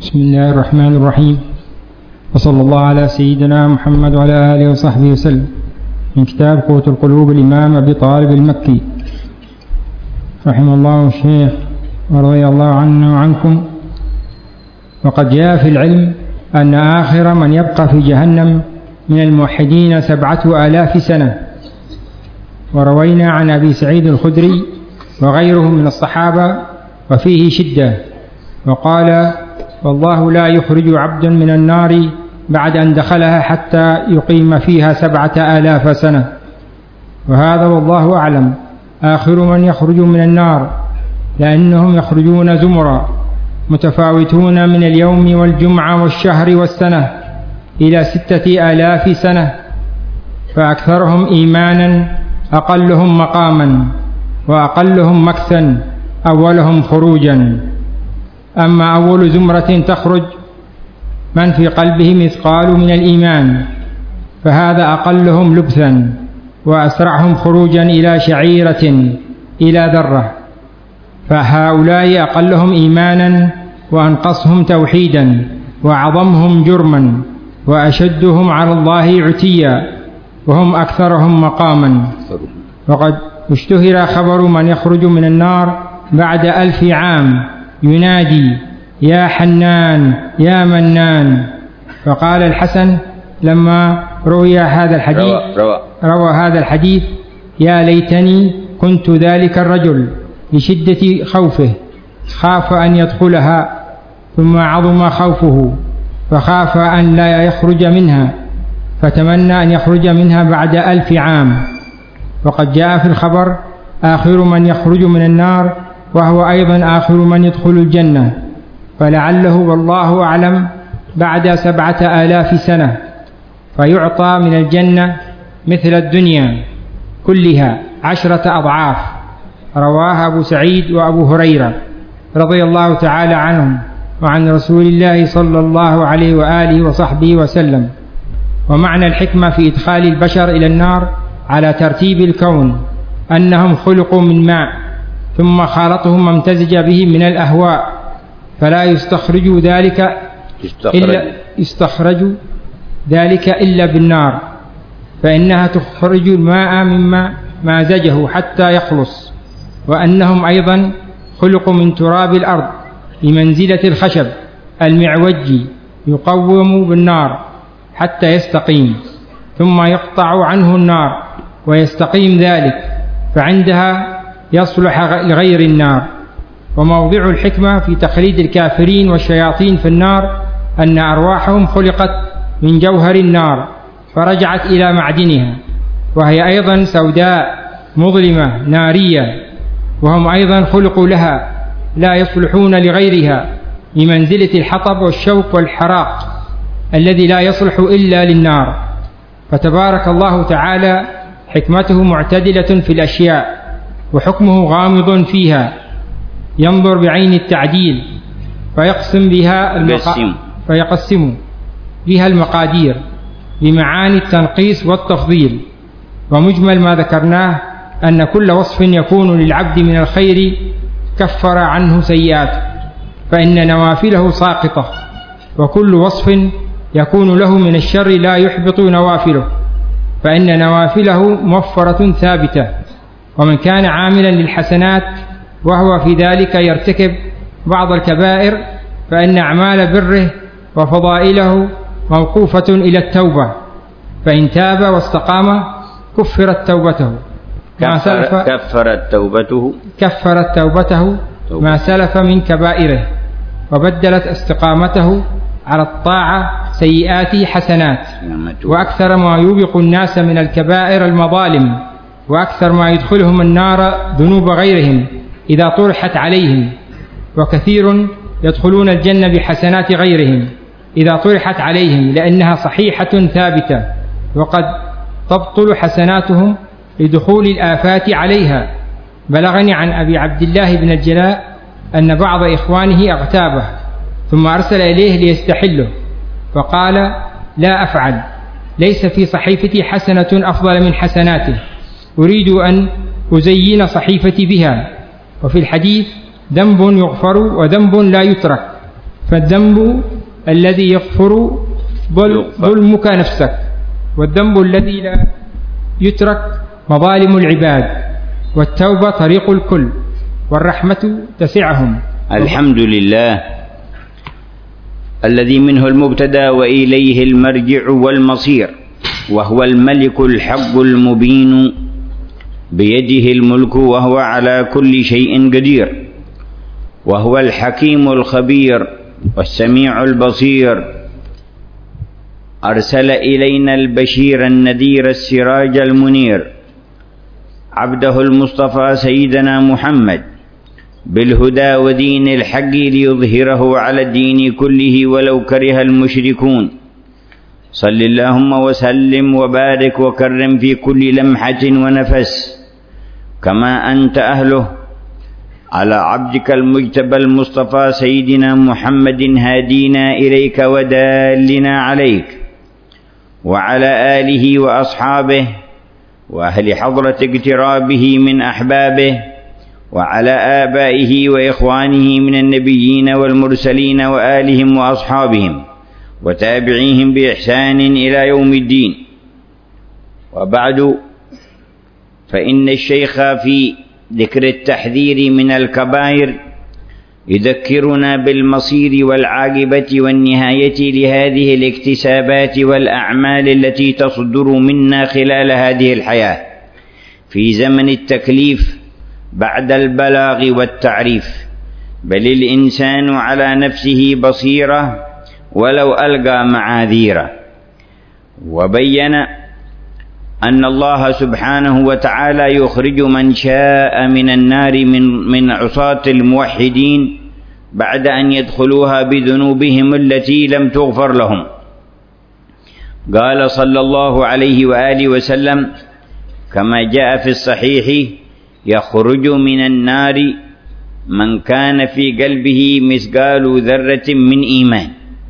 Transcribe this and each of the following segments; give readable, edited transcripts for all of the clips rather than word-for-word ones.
بسم الله الرحمن الرحيم، وصلى الله على سيدنا محمد وعلى آله وصحبه وسلم. من كتاب قوة القلوب الإمام أبي طالب المكي رحمه الله الشيخ ورضي الله عنه وعنكم. وقد جاء في العلم أن آخر من يبقى في جهنم من الموحدين 7000 سنة. وروينا عن أبي سعيد الخدري وغيره من الصحابة وفيه شدة، وقال: والله لا يخرج عبدا من النار بعد أن دخلها حتى يقيم فيها 7000 سنة. وهذا والله أعلم آخر من يخرج من النار، لأنهم يخرجون زمرا متفاوتون من اليوم والجمعة والشهر والسنة إلى 6000 سنة، فأكثرهم إيمانا أقلهم مقاما وأقلهم مكثا أولهم خروجا. أما أول زمرة تخرج من في قلبه مثقال من الإيمان، فهذا أقلهم لبثا وأسرعهم خروجا إلى شعيرة إلى ذرة، فهؤلاء أقلهم إيمانا وأنقصهم توحيدا وأعظمهم جرما وأشدهم على الله عتيا، وهم أكثرهم مقاما. وقد اشتهر خبر من يخرج من النار بعد 1000 عام ينادي: يا حنان يا منان. فقال الحسن لما روى هذا الحديث: يا ليتني كنت ذلك الرجل، لشدة خوفه خاف أن يدخلها، ثم عظم خوفه فخاف أن لا يخرج منها، فتمنى أن يخرج منها بعد 1000 عام. وقد جاء في الخبر: آخر من يخرج من النار، وهو أيضا آخر من يدخل الجنة، فلعله والله أعلم بعد 7000 سنة، فيعطى من الجنة مثل الدنيا كلها 10 أضعاف. رواه أبو سعيد وأبو هريرة رضي الله تعالى عنهم وعن رسول الله صلى الله عليه وآله وصحبه وسلم. ومعنى الحكمة في إدخال البشر إلى النار على ترتيب الكون أنهم خلقوا من ماء، ثم خالطهم ما امتزج به من الأهواء، فلا يستخرج ذلك إلا بالنار، فإنها تخرج الماء مما مازجه حتى يخلص. وأنهم أيضا خلقوا من تراب الأرض بمنزلة الخشب المعوج، يقوم بالنار حتى يستقيم، ثم يقطع عنه النار ويستقيم ذلك، فعندها يصلح لغير النار. وموضع الحكمة في تخليد الكافرين والشياطين في النار أن أرواحهم خلقت من جوهر النار فرجعت إلى معدنها، وهي أيضا سوداء مظلمة نارية، وهم أيضا خلقوا لها لا يصلحون لغيرها، بمنزلة الحطب والشوك والحراق الذي لا يصلح إلا للنار. فتبارك الله تعالى حكمته معتدلة في الأشياء، وحكمه غامض فيها، ينظر بعين التعديل فيقسم بها المقادير بمعاني التنقيص والتفضيل. ومجمل ما ذكرناه أن كل وصف يكون للعبد من الخير كفر عنه سيئاته، فإن نوافله ساقطة، وكل وصف يكون له من الشر لا يحبط نوافله، فإن نوافله موفرة ثابتة. ومن كان عاملا للحسنات وهو في ذلك يرتكب بعض الكبائر، فإن أعمال بره وفضائله موقوفة إلى التوبة، فإن تاب واستقام كفرت توبته ما سلف من كبائره، وبدلت استقامته على الطاعة سيئات حسنات. وأكثر ما يوبق الناس من الكبائر المظالم، وأكثر ما يدخلهم النار ذنوب غيرهم إذا طرحت عليهم، وكثير يدخلون الجنة بحسنات غيرهم إذا طرحت عليهم، لأنها صحيحة ثابتة، وقد تبطل حسناتهم لدخول الآفات عليها. بلغني عن أبي عبد الله بن الجلاء أن بعض إخوانه اغتابه، ثم أرسل إليه ليستحله، فقال: لا أفعل، ليس في صحيفتي حسنة أفضل من حسناته، أريد أن أزين صحيفتي بها. وفي الحديث: ذنب يغفر وذنب لا يترك، فالذنب الذي يغفر ظلمك نفسك، والذنب الذي لا يترك مظالم العباد، والتوبة طريق الكل، والرحمة تسعهم. الحمد لله الذي منه المبتدأ وإليه المرجع والمصير، وهو الملك الحق المبين بيده الملك وهو على كل شيء قدير، وهو الحكيم الخبير والسميع البصير. أرسل إلينا البشير النذير السراج المنير، عبده المصطفى سيدنا محمد بالهدى ودين الحق ليظهره على الدين كله ولو كره المشركون. صل اللهم وسلم وبارك وكرم في كل لمحة ونفس كما أنت أهله على عبدك المجتبى المصطفى سيدنا محمد هادينا إليك ودالنا عليك، وعلى آله وأصحابه وأهل حضرة اقترابه من أحبابه، وعلى آبائه وإخوانه من النبيين والمرسلين وآلهم وأصحابهم وتابعيهم بإحسان إلى يوم الدين. وبعد، فإن الشيخ في ذكر التحذير من الكبائر يذكرنا بالمصير والعاقبة والنهاية لهذه الاكتسابات والأعمال التي تصدر منا خلال هذه الحياة في زمن التكليف بعد البلاغ والتعريف، بل الإنسان على نفسه بصيرة ولو ألقى معاذيره. وبين أن الله سبحانه وتعالى يخرج من شاء من النار من عصاة الموحدين بعد أن يدخلوها بذنوبهم التي لم تغفر لهم. قال صلى الله عليه وآله وسلم كما جاء في الصحيح: يخرج من النار من كان في قلبه مثقال ذرة من إيمان.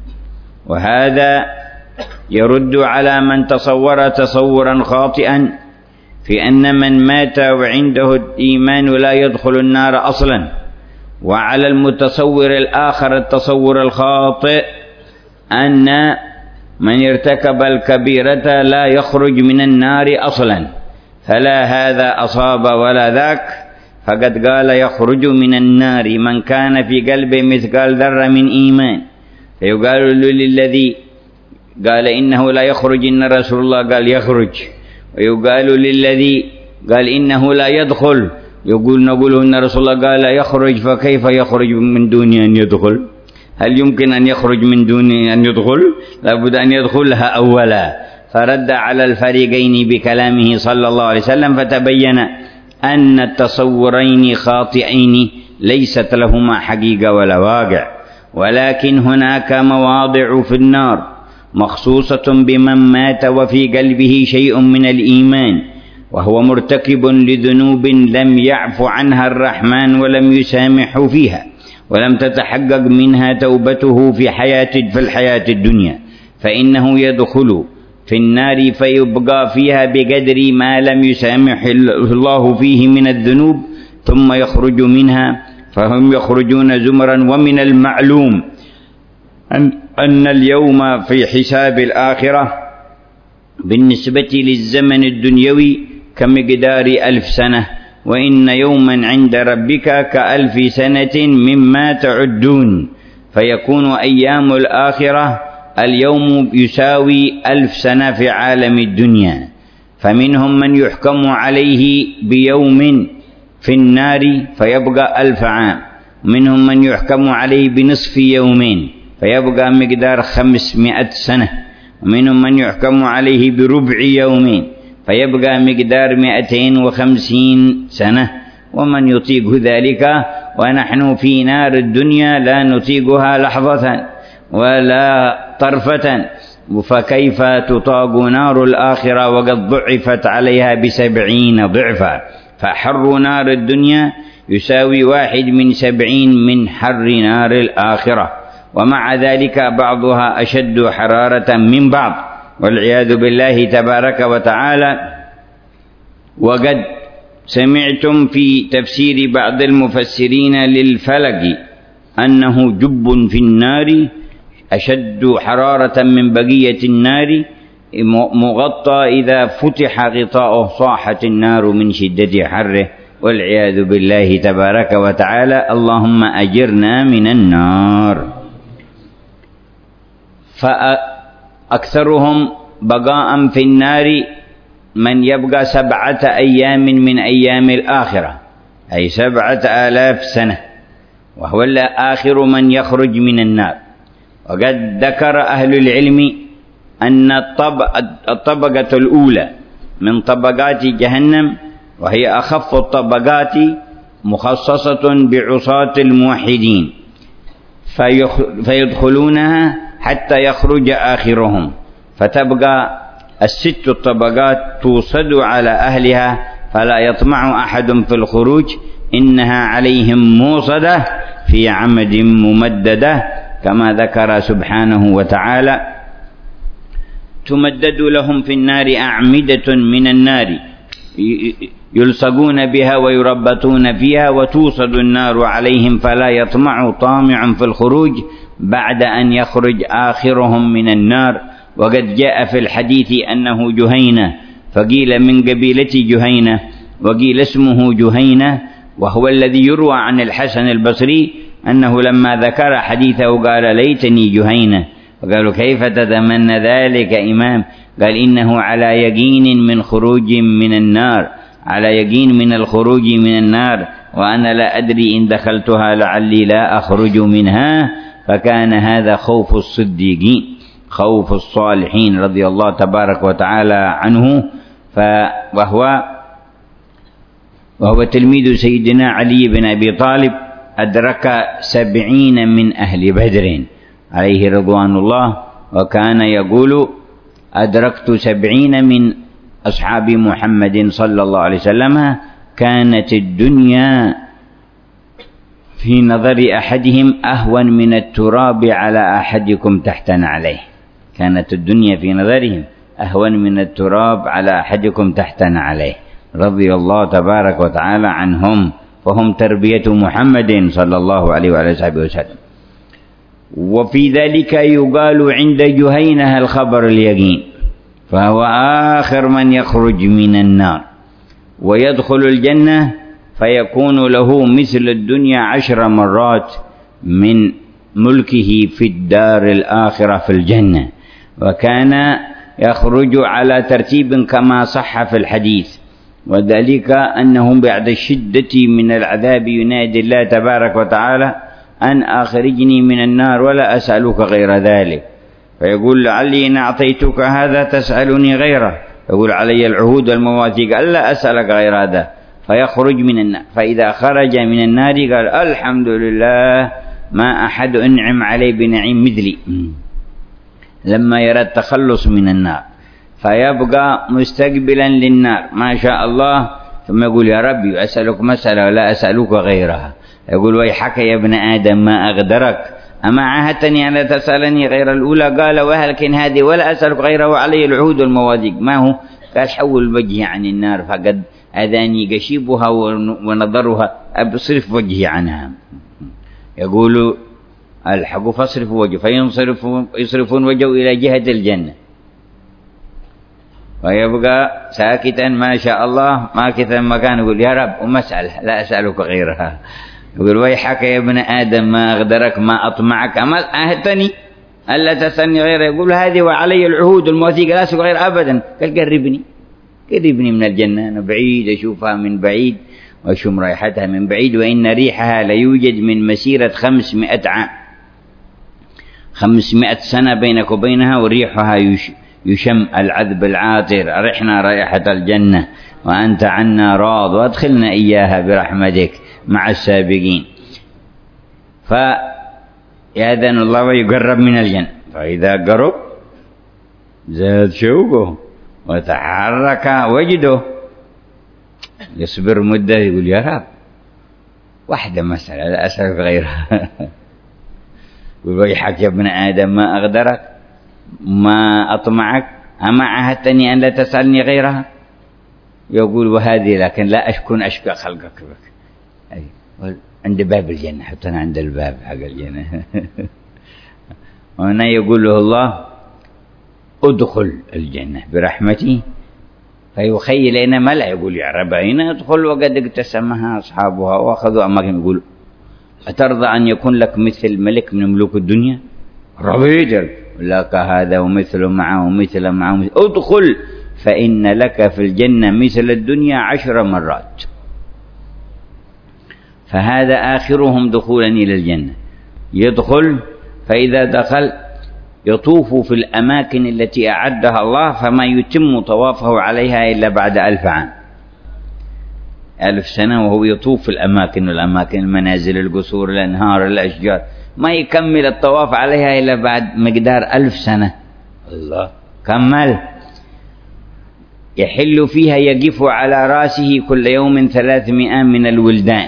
وهذا يرد على من تصور تصورا خاطئا في أن من مات وعنده الإيمان لا يدخل النار أصلا، وعلى المتصور الآخر التصور الخاطئ أن من ارتكب الكبيرة لا يخرج من النار أصلا، فلا هذا أصاب ولا ذاك. فقد قال: يخرج من النار من كان في قلبه مثقال ذرة من إيمان. فيقال للذي قال إنه لا يخرج إن رسول الله قال يخرج، ويقال للذي قال إنه لا يدخل نقول إن رسول الله قال يخرج، فكيف يخرج من دون أن يدخل؟ هل يمكن أن يخرج من دون أن يدخل؟ لابد أن يدخلها أولا. فرد على الفريقين بكلامه صلى الله عليه وسلم، فتبين أن التصورين خاطئين ليست لهما حقيقة ولا واقع، ولكن هناك مواضع في النار مخصوصة بمن مات وفي قلبه شيء من الإيمان وهو مرتكب لذنوب لم يعف عنها الرحمن ولم يسامحه فيها، ولم تتحقق منها توبته في الحياة الدنيا، فإنه يدخل في النار فيبقى فيها بقدر ما لم يسامح الله فيه من الذنوب، ثم يخرج منها فهم يخرجون زمرا. ومن المعلوم أن اليوم في حساب الآخرة بالنسبة للزمن الدنيوي كمقدار 1000 سنة، وإن يوما عند ربك ك1000 سنة مما تعدون، فيكون أيام الآخرة اليوم يساوي 1000 سنة في عالم الدنيا. فمنهم من يحكم عليه بيوم في النار فيبقى 1000 عام، ومنهم من يحكم عليه بنصف يومين فيبقى مقدار 500 سنة، ومنهم من يحكم عليه بربع يومين فيبقى مقدار 250 سنة، ومن يطيق ذلك. ونحن في نار الدنيا لا نطيقها لحظة ولا طرفة، فكيف تطاق نار الآخرة وقد ضعفت عليها ب70 ضعفا؟ فحر نار الدنيا يساوي 1 من 70 من حر نار الآخرة، ومع ذلك بعضها أشد حرارة من بعض والعياذ بالله تبارك وتعالى. وقد سمعتم في تفسير بعض المفسرين للفلق أنه جب في النار أشد حرارة من بقية النار مغطى، إذا فتح غطاؤه صاحت النار من شدة حره، والعياذ بالله تبارك وتعالى. اللهم أجرنا من النار. فأكثرهم بقاء في النار من يبقى 7 أيام من أيام الآخرة، أي 7,000 سنة، وهو آخر من يخرج من النار. وقد ذكر أهل العلم أن الطبقة الأولى من طبقات جهنم، وهي أخف الطبقات، مخصصة بعصاة الموحدين، فيدخلونها حتى يخرج آخرهم، فتبقى 6 الطبقات توصد على أهلها، فلا يطمع أحد في الخروج، إنها عليهم موصدة في عمد ممددة، كما ذكر سبحانه وتعالى: تمدد لهم في النار أعمدة من النار يلصقون بها ويربطون فيها، وتوصد النار عليهم، فلا يطمع طامع في الخروج بعد أن يخرج آخرهم من النار. وقد جاء في الحديث أنه جهينة، فقيل من قبيلة جهينة، وقيل اسمه جهينة، وهو الذي يروى عن الحسن البصري أنه لما ذكر حديثه قال: ليتني جهينة. وقالوا: كيف تتمنى ذلك إمام؟ قال: إنه على يقين من خروج من النار، على يقين من الخروج من النار، وأنا لا أدري إن دخلتها لعلي لا أخرج منها. فكان هذا خوف الصديقين، خوف الصالحين رضي الله تبارك وتعالى عنه. وهو تلميذ سيدنا علي بن أبي طالب، أدرك 70 من أهل بدر عليه رضوان الله، وكان يقول: أدركت 70 من أصحاب محمد صلى الله عليه وسلم، كانت الدنيا في نظر أحدهم أهون من التراب على أحدكم تحت نعليه. كانت الدنيا في نظرهم أهون من التراب على أحدكم تحت نعليه، رضي الله تبارك وتعالى عنهم، فهم تربية محمد صلى الله عليه وعلى آله وسلم. وفي ذلك يقال عند جهينة الخبر اليقين، فهو آخر من يخرج من النار ويدخل الجنة، فيكون له مثل الدنيا 10 مرات من ملكه في الدار الآخرة في الجنة. وكان يخرج على ترتيب كما صح في الحديث، وذلك أنهم بعد الشدة من العذاب ينادي الله تبارك وتعالى: أن أخرجني من النار ولا أسألك غير ذلك. فيقول: لعلي إن أعطيتك هذا تسألني غيره. يقول: علي العهود والمواثيق ألا أسألك غير هذا. فيخرج من النار، فإذا خرج من النار قال: الحمد لله، ما أحد أنعم عليه بنعيم مثلي، لما يرى التخلص من النار، فيبقى مستقبلا للنار ما شاء الله، ثم يقول: يا ربي أسألك مسألة ولا أسألك غيرها. يقول: ويحك يا ابن آدم ما أغدرك، أما عاهدتني أن لا تسألني غير الأولى؟ قال: وهلكن هذه ولا أسألك غيره، علي العهود والمواثيق. ما هو؟ قال: حول وجهي عن النار فقد أذاني قشيبها ونظرها، أبصرف وجهي عنها. يقول: الحق فاصرف وجهه، فيصرفون وجهه إلى جهة الجنة، ويبقى ساكتا ما شاء الله ماكثا مكان. يقول: يا رب ومسألة لا أسألك غيرها. يقول: ويحك يا ابن آدم ما أغدرك، ما أطمعك، أما أهتني ألا تسألني غيرها. يقول: هذه وعلي العهود المواثيق لا أسألك غير أبدا. قال: قربني من الجنة، أنا بعيد أشوفها من بعيد وأشم رائحتها من بعيد، وإن ريحها ليوجد من مسيرة 500 عام، 500 سنة بينك وبينها، وريحها يشم العذب العاطر. أرحنا رائحة الجنة وأنت عنا راض، وأدخلنا إياها برحمتك مع السابقين. فيأذن الله ويقرب من الجنة، فإذا قرب زاد شوقه وتحرك وجده، يصبر مدة، يقول: يا رب واحدة مسألة لا أسألك غيرها. يقول: ويحك يا ابن آدم ما أغدرك، ما أطمعك، أما عاهدتني أن لا تسألني غيرها؟ يقول: وهذه لكن لا أكون أشقى خلقك بك. عند باب الجنة، حطنا عند الباب حق الجنة. وهنا يقول له الله ادخل الجنة برحمتي، فيخيل أين ملأ يقول يا رب أين ادخل وقد اقتسمها أصحابها وأخذوا أماكن. يقول أترضى أن يكون لك مثل ملك من ملوك الدنيا؟ رضيت لك هذا ومثل معه ومثل معه، ادخل فإن لك في الجنة مثل الدنيا 10 مرات. فهذا آخرهم دخولا إلى الجنة. يدخل، فإذا دخل يطوف في الأماكن التي أعدها الله، فما يتم طوافه عليها إلا بعد 1000 عام، 1000 سنة وهو يطوف في الأماكن والأماكن، المنازل، القصور، الأنهار، الأشجار، ما يكمل الطواف عليها إلا بعد مقدار 1000 سنة. الله كمل. يحل فيها يقف على رأسه كل يوم 300 من الولدان،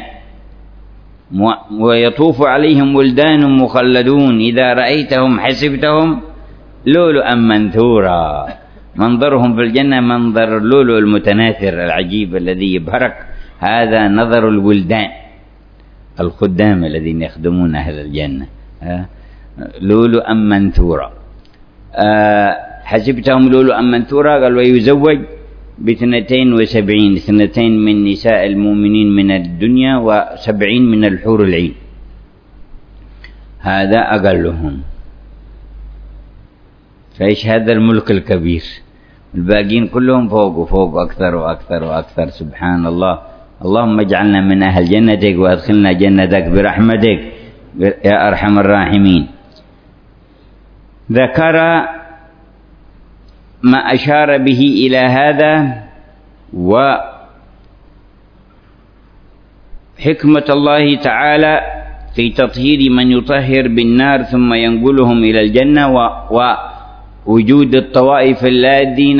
ويطوف عليهم ولدان مخلدون إذا رأيتهم حسبتهم لؤلؤا منثورا. منظرهم في الجنة منظر اللؤلؤ المتناثر العجيب الذي يبهرك. هذا نظر الولدان الخدام الذين يخدمون أهل الجنة، لؤلؤا منثورا. حسبتهم لؤلؤا منثورا. قال ويزوج ب72، 2 من نساء المؤمنين من الدنيا و70 من الحور العين. هذا أقلهم. فإيش هذا الملك الكبير؟ الباقين كلهم فوق وفوق، أكثر وأكثر وأكثر. سبحان الله. اللهم اجعلنا من أهل جنتك وأدخلنا جنتك برحمتك يا أرحم الراحمين. ذكر ما أشار به إلى هذا وحكمة الله تعالى في تطهير من يطهر بالنار ثم ينقلهم إلى الجنة، ووجود الطوائف الذين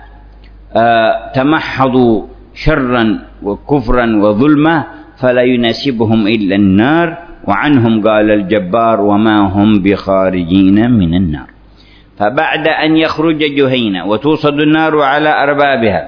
تمحضوا شرا وكفرا وظلما فلا يناسبهم إلا النار، وعنهم قال الجبار وما هم بخارجين من النار. فبعد أن يخرج جهينة وتوصد النار على أربابها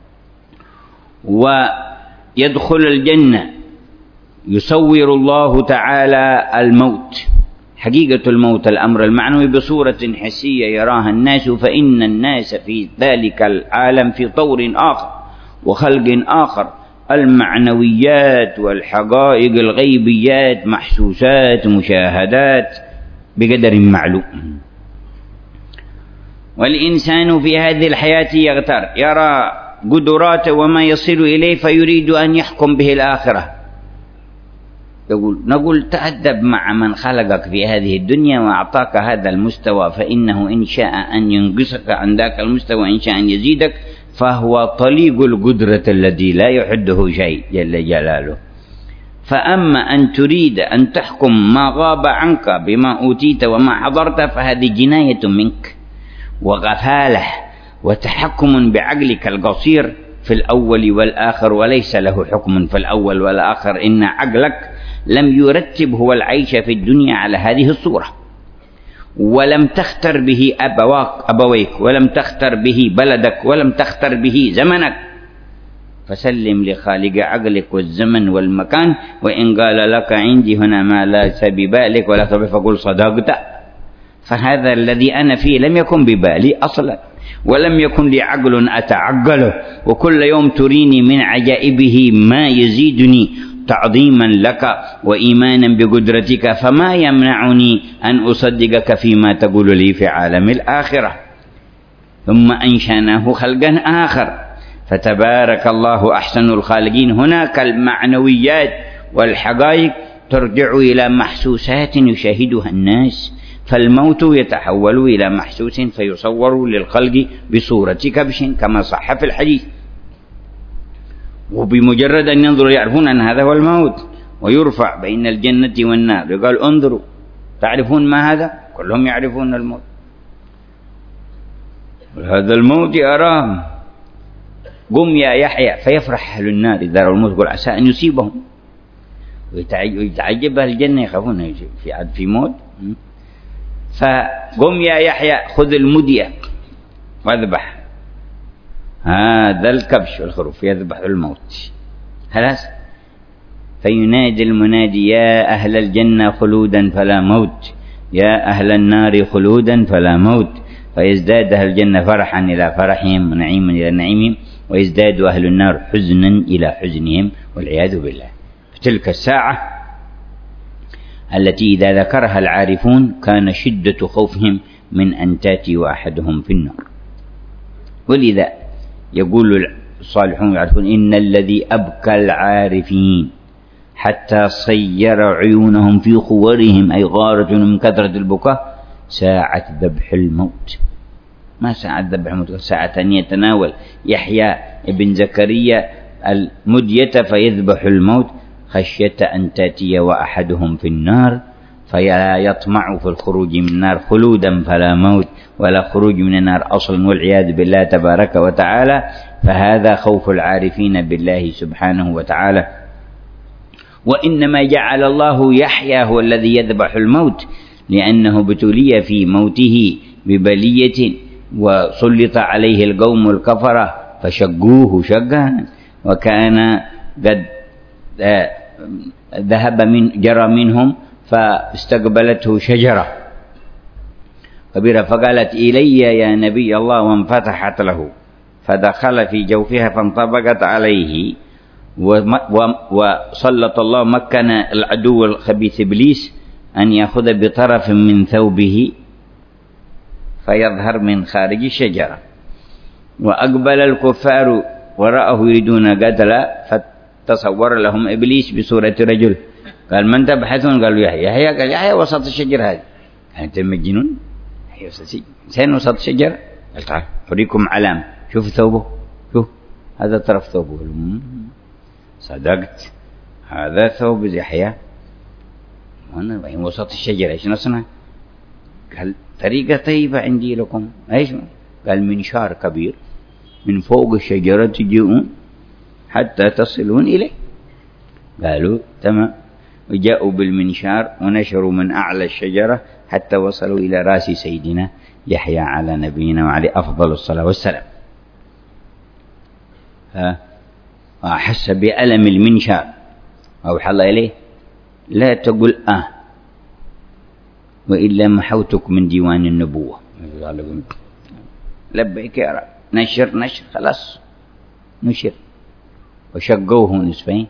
ويدخل الجنة، يصور الله تعالى الموت، حقيقة الموت، الأمر المعنوي بصورة حسية يراها الناس. فإن الناس في ذلك العالم في طور آخر وخلق آخر، المعنويات والحقائق الغيبيات محسوسات مشاهدات بقدر معلوم. والإنسان في هذه الحياة يغتر، يرى قدراته وما يصل إليه فيريد أن يحكم به الآخرة. نقول تأدب مع من خلقك في هذه الدنيا وأعطاك هذا المستوى، فإنه إن شاء أن ينقصك عن ذاك المستوى، إن شاء أن يزيدك، فهو طليق القدرة الذي لا يحده شيء جل جلاله. فأما أن تريد أن تحكم ما غاب عنك بما أوتيت وما حضرت، فهذه جناية منك وغفالة وتحكم بعقلك القصير في الأول والآخر، وليس له حكم في الأول والآخر. إن عقلك لم يرتب هو العيش في الدنيا على هذه الصورة، ولم تختر به أبويك، ولم تختر به بلدك، ولم تختر به زمنك. فسلم لخالق عقلك والزمن والمكان. وإن قال لك عندي هنا ما ليس ببالك ولا تبالي فقل صدقت. فهذا الذي أنا فيه لم يكن ببالي أصلا، ولم يكن لي عقل أتعقله، وكل يوم تريني من عجائبه ما يزيدني تعظيما لك وإيمانا بقدرتك، فما يمنعني أن أصدقك فيما تقول لي في عالم الآخرة. ثم أنشأناه خلقا آخر، فتبارك الله أحسن الخالقين. هناك المعنويات والحقائق ترجع إلى محسوسات يشاهدها الناس، فالموت يتحول إلى محسوس فيصور للخلق بصورة كبش كما صح في الحديث، وبمجرد أن ينظروا يعرفون أن هذا هو الموت، ويرفع بين الجنة والنار يقال انظروا تعرفون ما هذا؟ كلهم يعرفون الموت. هذا الموت أرام. قم يا يحيى، فيفرح أهل النار إذا رأوا الموت يقول عسى أن يصيبهم، ويتعجب أهل الجنة يخافون في موت. فقم يا يحيى خذ المدية واذبح هذا الكبش والخروف، يذبح الموت. خلاص فينادي المنادي: يا أهل الجنة خلودا فلا موت، يا أهل النار خلودا فلا موت، فيزداد أهل الجنة فرحا إلى فرحهم ونعيما إلى نعيمهم، ويزداد أهل النار حزنا إلى حزنهم والعياذ بالله. في تلك الساعة التي إذا ذكرها العارفون كان شدة خوفهم من أن تأتي أحدهم في النار. ولذا يقول الصالحون يعرفون: إن الذي أبكى العارفين حتى صير عيونهم في خورهم، أي غارة من كثرة البكاء، ساعة ذبح الموت. ما ساعة ذبح الموت، ساعة أن يتناول يحيى ابن زكريا المدية فيذبح الموت، خشية أن تأتي وأحدهم في النار فلا يطمع في الخروج من النار خلودا فلا موت، ولا خروج من النار أصلا، والعياذ بالله تبارك وتعالى. فهذا خوف العارفين بالله سبحانه وتعالى. وإنما جعل الله يحيى هو الذي يذبح الموت، لأنه ابتلي في موته ببلية، وسلط عليه القوم الكفرة فشقوه شقا، وكان قد جرى منهم فاستقبلته شجرة كبيرة فقالت: إلي يا نبي الله، وانفتحت له فدخل في جوفها فانطبقت عليه، وسلط الله مكن العدو الخبيث إبليس أن يأخذ بطرف من ثوبه فيظهر من خارج الشجرة، وأقبل الكفار وراءه يريدون قتله، فتصور لهم إبليس بصورة رجل. قال: من تبحثون؟ قالوا: يحيى. قال: يحيى وسط الشجر هذه. قال: أنت مجنون؟ يحيى وسط الشجر؟ قال: تعال أريكم علامة، شوف ثوبه، شوف هذا طرف ثوبه. صدقت، هذا ثوب يحيى، هنا وسط الشجرة، ايش نصنع؟ قال: طريقة طيبة عندي لكم. ايش؟ قال: منشار كبير من فوق الشجرة تجيئون حتى تصلون إليه. قالوا: تمام. وجاءوا بالمنشار ونشروا من أعلى الشجرة حتى وصلوا إلى رأس سيدنا يحيى على نبينا وعليه أفضل الصلاة والسلام. أحس بألم المنشار، أوحى الله إليه: لا تقل وإلا محوتك من ديوان النبوة. لبيك يا رب. نشر خلاص، نشر. وشقوه نصفين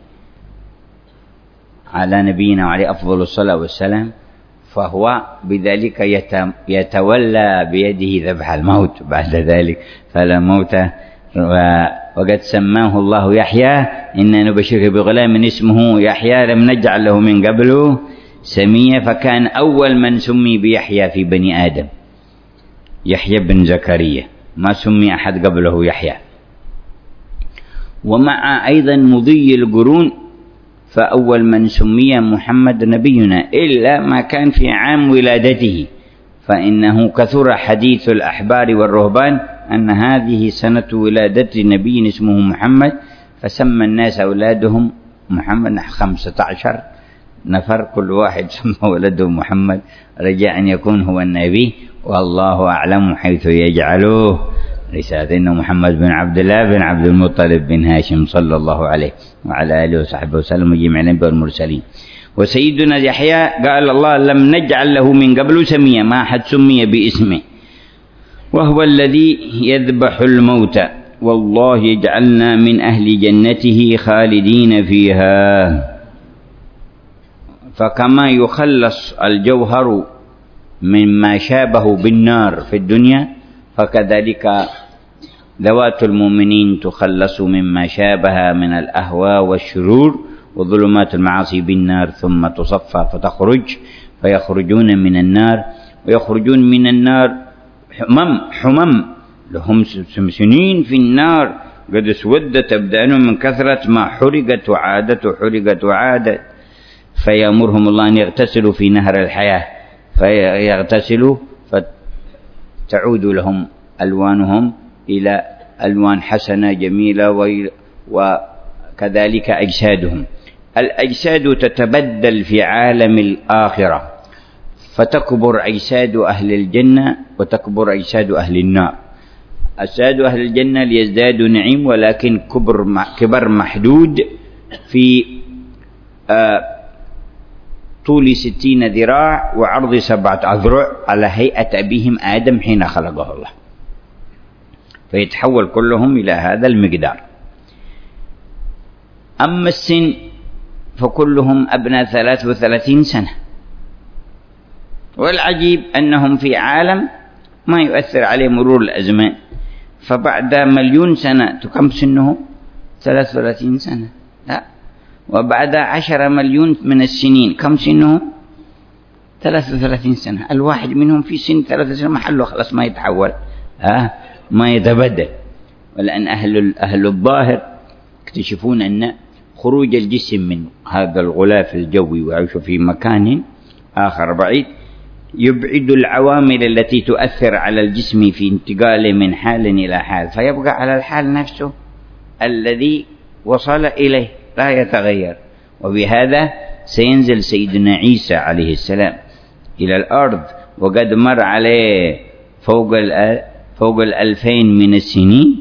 على نبينا وعليه أفضل الصلاة والسلام، فهو بذلك يتولى بيده ذبح الموت بعد ذلك، فلا موت. وقد سماه الله يحيى: إنا نبشرك بغلام اسمه يحيى لم نجعل له من قبله سميا. فكان أول من سمي بيحيى في بني آدم يحيى بن زكريا، ما سمي أحد قبله يحيى. ومع أيضا مضي القرون فأول من سمي محمد نبينا، إلا ما كان في عام ولادته، فإنه كثر حديث الأحبار والرهبان أن هذه سنة ولادة نبي اسمه محمد، فسمى الناس أولادهم محمد. 15 نفر كل واحد سمى ولده محمد، رجاء أن يكون هو النبي، والله أعلم حيث يجعله رسالة. إنه محمد بن عبد الله بن عبد المطلب بن هاشم صلى الله عليه وعلى آله وصحبه وسلم وجميع الأنبياء والمرسلين. وسيدنا يحيى قال الله: لم نجعل له من قبل سميا، ما حد سمي باسمه، وهو الذي يذبح الموتى، والله يجعلنا من أهل جنته خالدين فيها. فكما يخلص الجوهر مما شابه بالنار في الدنيا، فكذلك ذوات المؤمنين تخلص مما شابه من الأهواء والشرور وظلمات المعاصي بالنار، ثم تصفى فتخرج، فيخرجون من النار، ويخرجون من النار حمم لهم سنين في النار قد اسودت أبدانهم من كثرة ما حرقت وعادت فيأمرهم الله أن يغتسلوا في نهر الحياة، فيغتسلوا فتعود لهم ألوانهم إلى ألوان حسنة جميلة، وكذلك أجسادهم. الأجساد تتبدل في عالم الآخرة، فتكبر أجساد أهل الجنة وتكبر أجساد أهل النار. أجساد أهل الجنة ليزدادوا نعيم، ولكن كبر محدود في طول 60 ذراع وعرض 7 أذرع على هيئة أبيهم آدم حين خلقه الله، فيتحول كلهم إلى هذا المقدار. أما السن فكلهم أبناء 33 سنة، والعجيب أنهم في عالم ما يؤثر عليه مرور الأزمان، فبعد 1,000,000 سنة كم سنه؟ 33 سنة. لا، وبعد 10 مليون من السنين كم سنه؟ 33 سنة. الواحد منهم في سن 33 سنة محله خلاص ما يتحول، ما يتبدل. ولأن أهل الظاهر يكتشفون أن خروج الجسم من هذا الغلاف الجوي ويعيش في مكان آخر بعيد يبعد العوامل التي تؤثر على الجسم في انتقاله من حال إلى حال، فيبقى على الحال نفسه الذي وصل إليه لا يتغير. وبهذا سينزل سيدنا عيسى عليه السلام إلى الأرض وقد مر عليه فوق 2000 من السنين،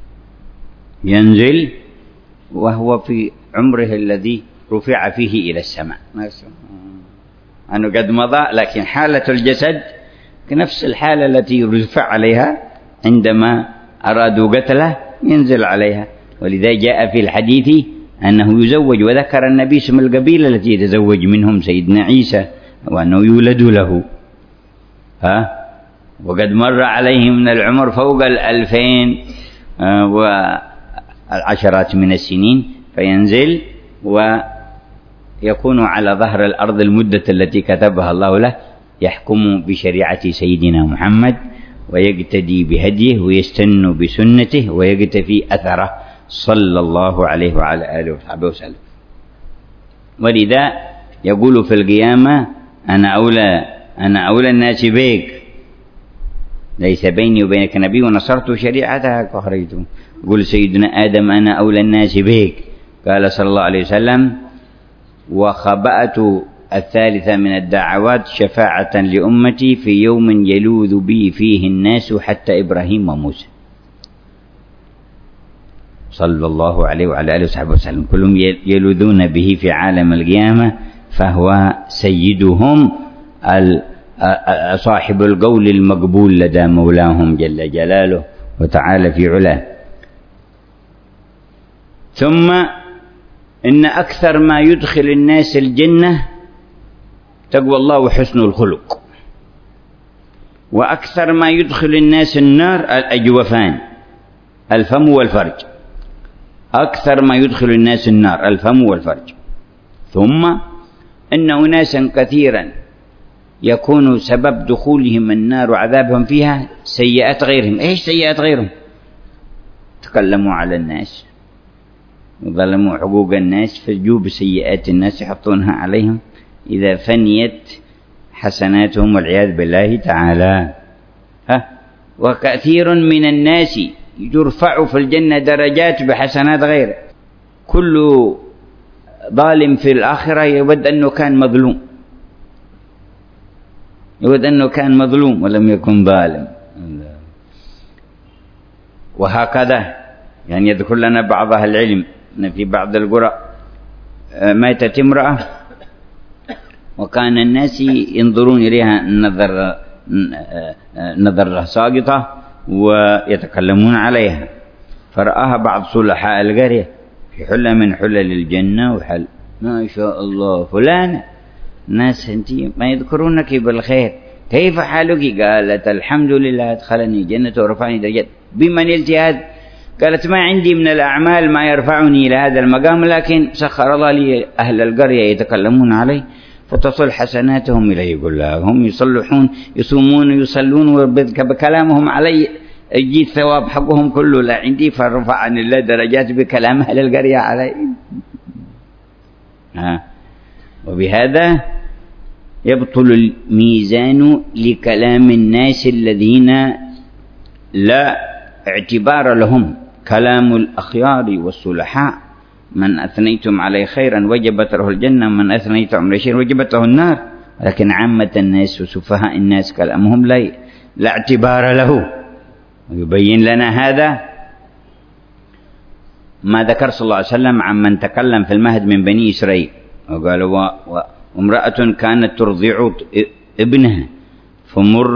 ينزل وهو في عمره الذي رفع فيه إلى السماء، أنه قد مضى، لكن حالة الجسد كنفس الحالة التي رفع عليها عندما أرادوا قتله ينزل عليها. ولذا جاء في الحديث أنه يزوج، وذكر النبي اسم القبيلة التي يتزوج منهم سيدنا عيسى وأنه يولد له. وقد مر عليه من العمر فوق 2000 والعشرات من السنين، فينزل ويكون على ظهر الأرض المدة التي كتبها الله له، يحكم بشريعة سيدنا محمد ويقتدي بهديه ويستن بسنته ويقتفي أثره صلى الله عليه وعلى آله وصحبه وسلم. ولذا يقول في القيامة أنا أولى الناس بك، ليس بيني وبينك نبي ونصرت شريعتك وخرجتم. يقول سيدنا آدم أنا أولى الناس بك، قال صلى الله عليه وسلم وخبأت الثالثة من الدعوات شفاعة لأمتي في يوم يلوذ بي فيه الناس حتى إبراهيم وموسى صلى الله عليه وعلى آله وصحبه وسلم، كلهم يلوذون به في عالم القيامة، فهو سيدهم صاحب القول المقبول لدى مولاهم جل جلاله وتعالى في علاه. ثم إن أكثر ما يدخل الناس الجنة تقوى الله وحسن الخلق، وأكثر ما يدخل الناس النار الأجوفان الفم والفرج، أكثر ما يدخل الناس النار الفم والفرج. ثم إن أناسا كثيرا يكون سبب دخولهم النار وعذابهم فيها سيئات غيرهم. إيش سيئات غيرهم؟ تكلموا على الناس وظلموا حقوق الناس، فجوا بسيئات الناس يحطونها عليهم، إذا فنيت حسناتهم والعياذ بالله تعالى. وكثير من الناس يرفع في الجنة درجات بحسنات غيره. كل ظالم في الآخرة يود أنه كان مظلوم، يود أنه كان مظلوم ولم يكن ظالم. وهكذا يعني يذكر لنا بعض أهل العلم أن في بعض القرى ماتت امرأة وكان الناس ينظرون إليها نظر ساقطة ويتكلمون عليها، فرآها بعض صلحاء القرية في حلة من حلل الجنة وحل ما شاء الله فلانة، ناس انتي ما يذكرونك بالخير، كيف حالك؟ قالت الحمد لله أدخلني جنة ورفعني درجات. بما نلت هذا؟ قالت ما عندي من الأعمال ما يرفعني إلى هذا المقام، لكن سخر الله لي أهل القرية يتكلمون علي فتصل حسناتهم إليه. يقول لها هم يصلحون يصومون يصلون وبكلامهم علي يجي الثواب حقهم كله، لا عندي، فرفعني الله درجات بكلام أهل القرية علي. وبهذا يبطل الميزان لكلام الناس الذين لا اعتبار لهم، كلام الأخيار والصلحاء من أثنيتم عليه خيرا وجبت له الجنة، من أثنيتم عليه شيئا وجبت له النار. لكن عامة الناس وسفهاء الناس كلامهم لا اعتبار له. ويبين لنا هذا ما ذكر صلى الله عليه وسلم عن من تكلم في المهد من بني إسرائيل. وقال وامرأة كانت ترضع ابنها فمر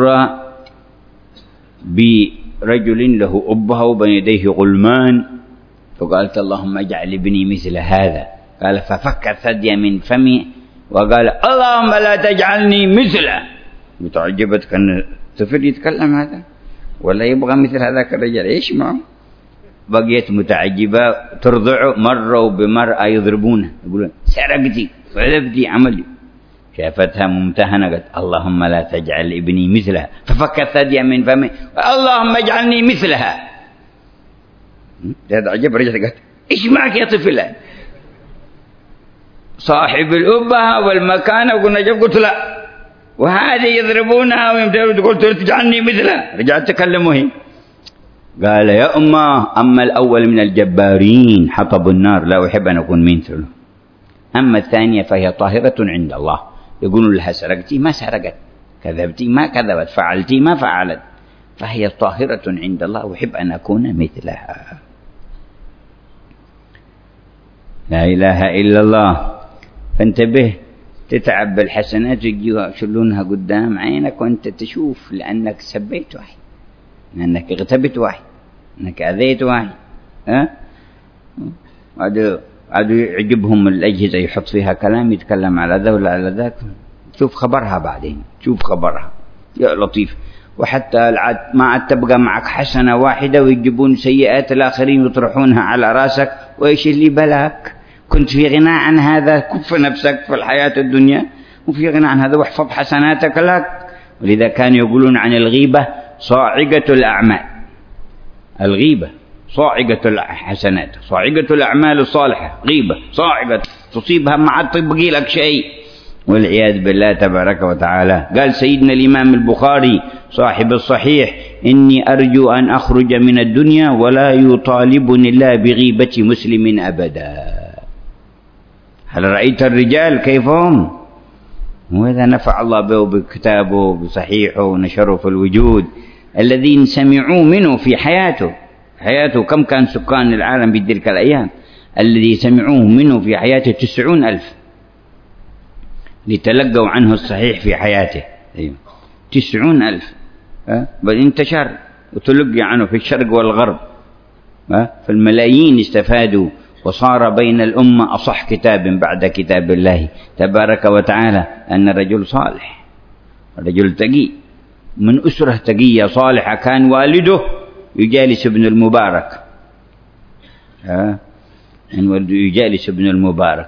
برجل له أبها وبين يديه غلمان فقالت اللهم اجعل ابني مثل هذا. قال ففك الثدي من فمي وقال اللهم لا تجعلني مثله. متعجبت كان الطفل يتكلم هذا ولا يبغى مثل هذاك الرجال، ايش معه؟ بقيت متعجبة ترضع، مروا بمرأة يضربونها يقولون سرقتي فلبتي عملي. شافتها ممتهنة قالت اللهم لا تجعل ابني مثلها، ففك الثدي من فمي اللهم اجعلني مثلها. عجب، رجعت قالت ايش معك يا طفلة؟ صاحب الأبهة والمكانة وقلنا جب، قلت لا وهذه يضربونها ويمتلون تقول تجعلني مثلها. رجعت تكلموا هي قال يا أما الأول من الجبارين حطب النار لا أحب أن أكون مثله، أما الثانية فهي طاهرة عند الله. يقولون لها سرقتي ما سرقت، كذبتي ما كذبت، فعلتي ما فعلت، فهي طاهرة عند الله وأحب أن أكون مثلها. لا إله إلا الله. فانتبه، تتعب بالحسنات ويجيها يشلونها قدام عينك وأنت تشوف، لأنك سبيت واحد، لأنك اغتبت واحد، لأنك أذيت واحد. عادوا يعجبهم الأجهزة يحط فيها كلام يتكلم على ذا ولا على ذاك، شوف خبرها بعدين، شوف خبرها يا لطيف. وحتى ما عاد تبقى معك حسنة واحدة ويجيبون سيئات الآخرين يطرحونها على راسك، وإيش اللي بلاك؟ كنت في غنى عن هذا، كف نفسك في الحياة الدنيا وفي غنى عن هذا، واحفظ حسناتك لك. ولذا كانوا يقولون عن الغيبة صاعقة الأعمال. الغيبة صاعقة الحسنات، صاعقة الأعمال الصالحة، غيبة صاعقة تصيبها ما عاد تبقي لك شيء والعياذ بالله تبارك وتعالى. قال سيدنا الإمام البخاري صاحب الصحيح إني أرجو أن أخرج من الدنيا ولا يطالبني الله بغيبة مسلم أبدا. هل رأيت الرجال كيف هم؟ وإذا نفع الله به بكتابه بصحيحه ونشره في الوجود الذين سمعوا منه في حياته. كم كان سكان العالم بتلك الأيام؟ الذي سمعوه منه في حياته 90,000 لتلقوا عنه الصحيح في حياته. 90,000 بل انتشر وتلقي عنه في الشرق والغرب، فالملايين استفادوا وصار بين الأمة أصح كتاب بعد كتاب الله تبارك وتعالى أن الرجل صالح، الرجل تقي من أسرة تقية صالحة، كان والده يجالس ابن المبارك، يجالس ابن المبارك.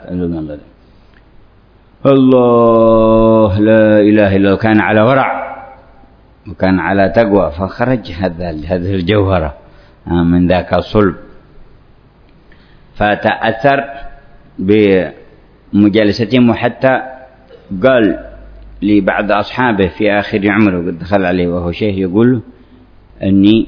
الله لا إله إلا الله، كان على ورع وكان على تقوى، فخرج هذه الجوهرة من ذاك الصلب. فتأثر بمجالستهم، وحتى قال لبعض أصحابه في آخر عمره قد دخل عليه وهو شيخ يقول أني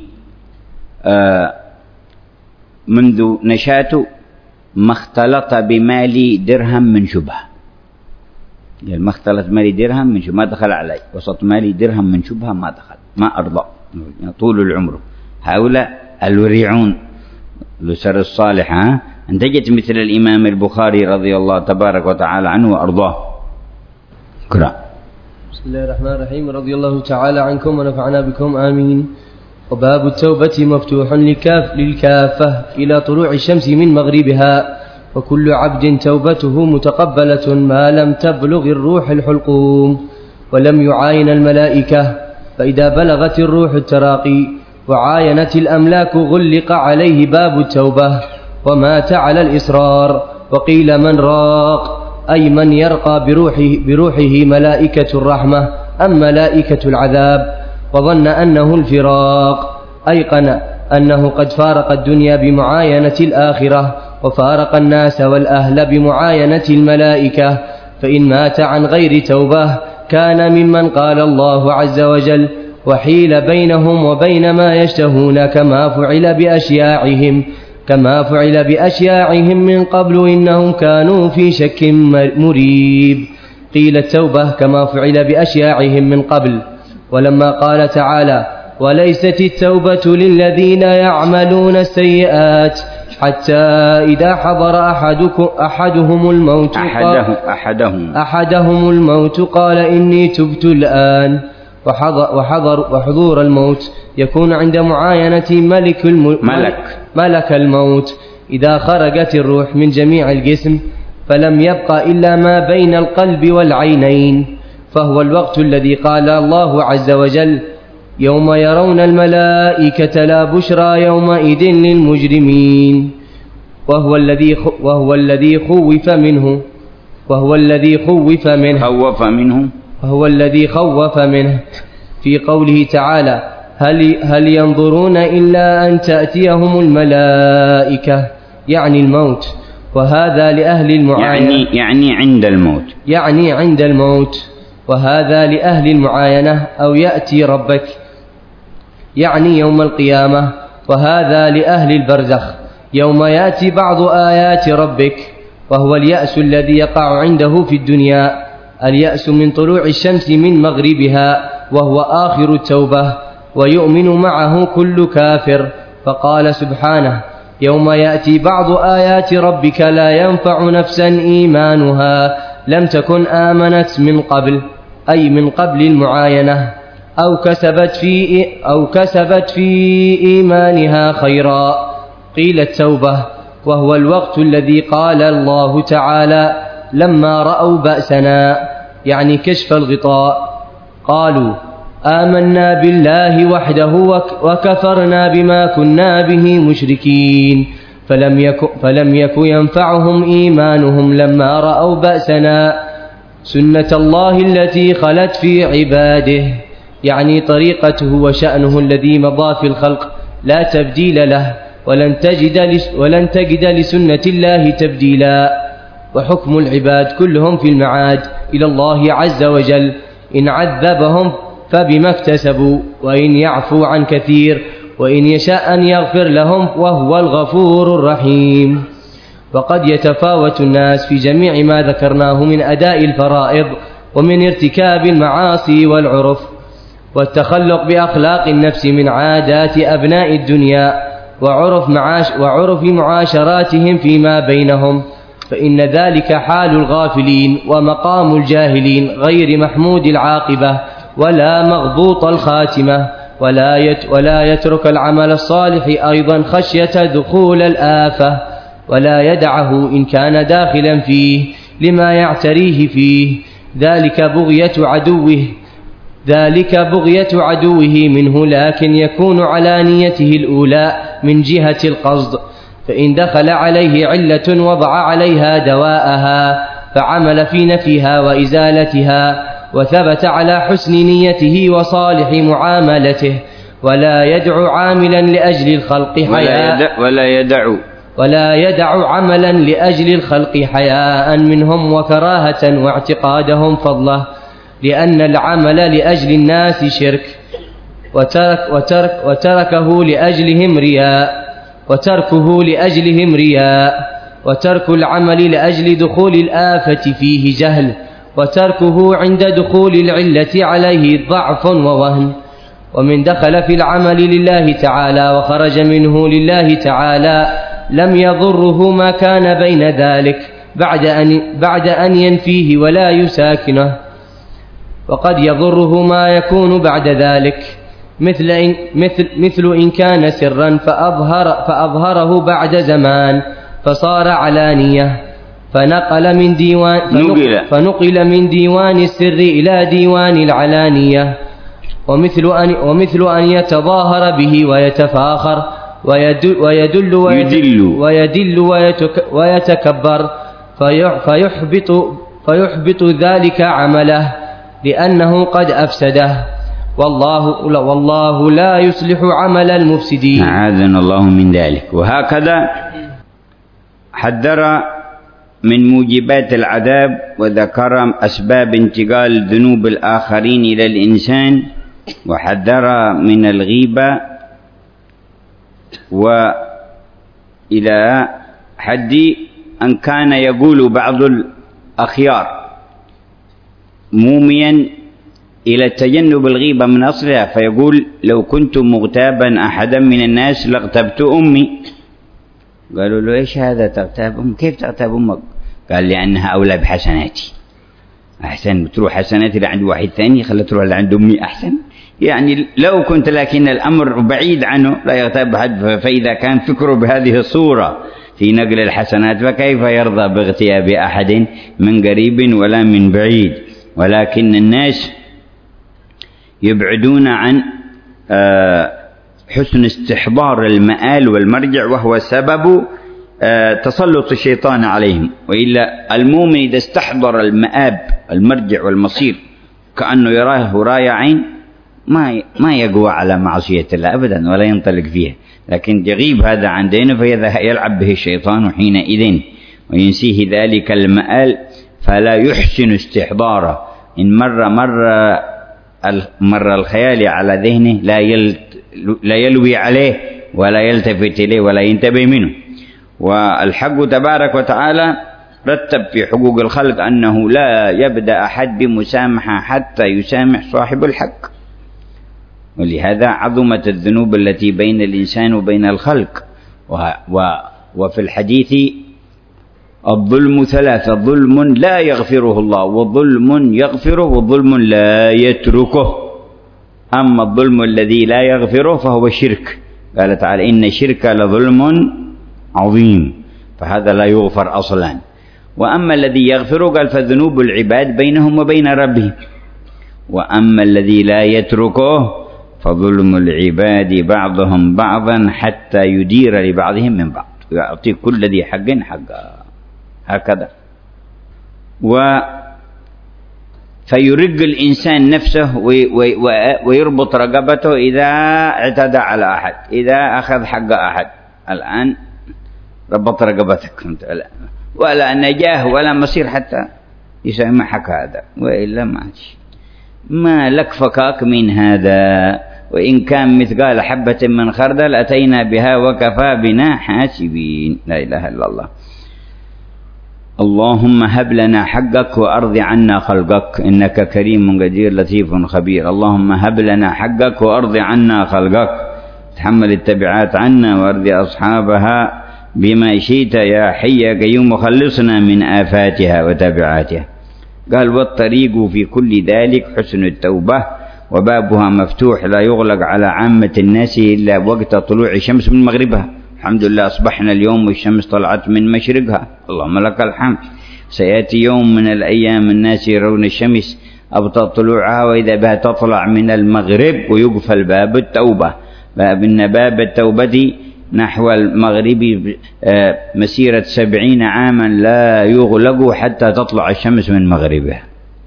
منذ نشأت ما اختلط بمالي درهم من شبهة، يعني ما اختلط مالي درهم من شبهة، ما دخل علي وسط مالي درهم من شبهة، ما دخل، ما أرضى طول العمر. هؤلاء الورعون الأسر الصالحة انتجت مثل الإمام البخاري رضي الله تبارك وتعالى عنه وأرضاه. اقرأ. بسم الله الرحمن الرحيم. رضي الله تعالى عنكم ونفعنا بكم آمين. وباب التوبة مفتوح للكافة إلى طلوع الشمس من مغربها، وكل عبد توبته متقبلة ما لم تبلغ الروح الحلقوم ولم يعاين الملائكة، فإذا بلغت الروح التراقي وعاينت الأملاك غلق عليه باب التوبة ومات على الإصرار. وقيل من راق أي من يرقى بروحه ملائكة الرحمة أم ملائكة العذاب، وظن أنه الفراق، أيقن أنه قد فارق الدنيا بمعاينة الآخرة، وفارق الناس والأهل بمعاينة الملائكة. فإن مات عن غير توبة كان ممن قال الله عز وجل وحيل بينهم وبين ما يشتهون كما فعل بأشياعهم من قبل إنهم كانوا في شك مريب. قيل التوبة كما فعل بأشياعهم من قبل. ولما قال تعالى وليست التوبة للذين يعملون السيئات حتى إذا حضر أحدهم الموت قال إني تبت الآن. وحضور الموت يكون عند معاينة ملك الموت إذا خرجت الروح من جميع الجسم فلم يبقى إلا ما بين القلب والعينين، فهو الوقت الذي قال الله عز وجل: يوم يرون الملائكة لا بشرى يومئذ للمجرمين. وهو الذي خوف منه في قوله تعالى: هل ينظرون إلا أن تأتيهم الملائكة، يعني الموت. وهذا لأهل المعاينة، يعني عند الموت. وهذا لأهل المعاينة أو يأتي ربك، يعني يوم القيامة. وهذا لأهل البرزخ يوم يأتي بعض آيات ربك، وهو اليأس الذي يقع عنده في الدنيا، اليأس من طلوع الشمس من مغربها، وهو آخر التوبة، ويؤمن معه كل كافر. فقال سبحانه: يوم يأتي بعض آيات ربك لا ينفع نفسا إيمانها لم تكن آمنت من قبل، أي من قبل المعاينة، أو كسبت في إيمانها خيرا. قيل التوبة، وهو الوقت الذي قال الله تعالى: لما رأوا بأسنا، يعني كشف الغطاء، قالوا: آمنا بالله وحده وكفرنا بما كنا به مشركين، فلم يك ينفعهم إيمانهم لما رأوا بأسنا. سنة الله التي خلت في عباده، يعني طريقته وشأنه الذي مضى في الخلق لا تبديل له، ولن تجد لسنة الله تبديلا. وحكم العباد كلهم في المعاد إلى الله عز وجل، إن عذبهم فبما اكتسبوا، وإن يعفو عن كثير، وإن يشاء أن يغفر لهم، وهو الغفور الرحيم. وقد يتفاوت الناس في جميع ما ذكرناه من أداء الفرائض، ومن ارتكاب المعاصي والعرف، والتخلق بأخلاق النفس من عادات أبناء الدنيا، وعرف معاشراتهم فيما بينهم، فإن ذلك حال الغافلين ومقام الجاهلين غير محمود العاقبة ولا مغبوط الخاتمة. ولا يترك العمل الصالح أيضا خشية دخول الآفة، ولا يدعه إن كان داخلا فيه لما يعتريه فيه، ذلك بغية عدوه منه، لكن يكون على نيته الأولى من جهة القصد. فإن دخل عليه علة وضع عليها دواءها، فعمل في نفيها وإزالتها، وثبت على حسن نيته وصالح معاملته، ولا يدع عاملا لأجل الخلق حياء ولا يدع عملا لأجل الخلق حياء منهم وكراهة واعتقادهم فضله، لأن العمل لأجل الناس شرك، وتركه لأجلهم رياء، وترك العمل لأجل دخول الآفة فيه جهل، وتركه عند دخول العلة عليه ضعف ووهن. ومن دخل في العمل لله تعالى وخرج منه لله تعالى لم يضره ما كان بين ذلك بعد أن ينفيه ولا يساكنه، وقد يضره ما يكون بعد ذلك، مثل إن كان سرا فأظهره بعد زمان فصار علانية، فنقل من ديوان السر إلى ديوان العلانية، ومثل أن يتظاهر به ويتفاخر ويدل ويتكبر، فيحبط ذلك عمله لأنه قد أفسده، والله لا يصلح عمل المفسدين. أعاذنا الله من ذلك. وهكذا حذر من موجبات العذاب، وذكر أسباب انتقال ذنوب الآخرين إلى الإنسان، وحذر من الغيبة، وإلى حد أن كان يقول بعض الأخيار موميا إلى تجنب الغيبة من أصلها، فيقول: لو كنت مغتابا أحدا من الناس لاغتبت أمي. قالوا له إيش هذا تغتاب أمك؟ كيف تغتاب أمك؟ قال لأنها أولى بحسناتي. أحسن تروح حسناتي لعند واحد ثاني، خلت تروح لعند أمي أحسن. يعني لو كنت لكن الأمر بعيد عنه لا يغتاب أحد، فإذا كان فكره بهذه الصورة في نقل الحسنات فكيف يرضى باغتياب أحد من قريب ولا من بعيد؟ ولكن الناس يبعدون عن حسن استحضار المآل والمرجع، وهو سبب تسلط الشيطان عليهم. وإلا المؤمن إذا استحضر المآب المرجع والمصير كأنه يراه راية عين ما يقوى على معصية الله أبدا ولا ينطلق فيها، لكن يغيب هذا عن دينه فيلعب به الشيطان حينئذ وينسيه ذلك المآل فلا يحسن استحضاره. إن مر الخيال على ذهنه لا يلوي عليه ولا يلتفت إليه ولا ينتبه منه. والحق تبارك وتعالى رتب في حقوق الخلق أنه لا يبدأ أحد بمسامحة حتى يسامح صاحب الحق. ولهذا عظمت الذنوب التي بين الإنسان وبين الخلق. وفي الحديث الظلم ثلاثة: ظلم لا يغفره الله، وظلم يغفره، وظلم لا يتركه. أما الظلم الذي لا يغفره فهو الشرك، قال تعالى: إن الشرك لظلم عظيم، فهذا لا يغفر أصلا. وأما الذي يغفره قال فذنوب العباد بينهم وبين ربهم. وأما الذي لا يتركه فظلم العباد بعضهم بعضا حتى يدير لبعضهم من بعض، يعطي كل ذي حق حقه هكذا. فيرق الإنسان نفسه ويربط رقبته إذا اعتدى على أحد، إذا أخذ حق أحد. الآن ربط رقبتك ولا نجاه ولا مصير حتى يسامحك هذا، وإلا ما لك فكاك من هذا. وإن كان مثقال حبة من خردل أتينا بها وكفى بنا حاسبين. لا إله إلا الله. اللهم هب لنا حقك وأرض عنا خلقك، إنك كريم قدير لطيف خبير. اللهم هب لنا حقك وأرض عنا خلقك، تحمل التبعات عنا وأرض أصحابها بما شئت يا حي يا قيوم، وخلصنا من آفاتها وتبعاتها. قال: والطريق في كل ذلك حسن التوبة، وبابها مفتوح لا يغلق على عامة الناس إلا وقت طلوع الشمس من مغربها. الحمد لله أصبحنا اليوم والشمس طلعت من مشرقها، اللهم لك الحمد. سيأتي يوم من الأيام الناس يرون الشمس أبطأ طلوعها وإذا بها تطلع من المغرب ويقفل باب التوبة. باب التوبة نحو المغرب مسيرة 70 عاما لا يغلق حتى تطلع الشمس من مغربها.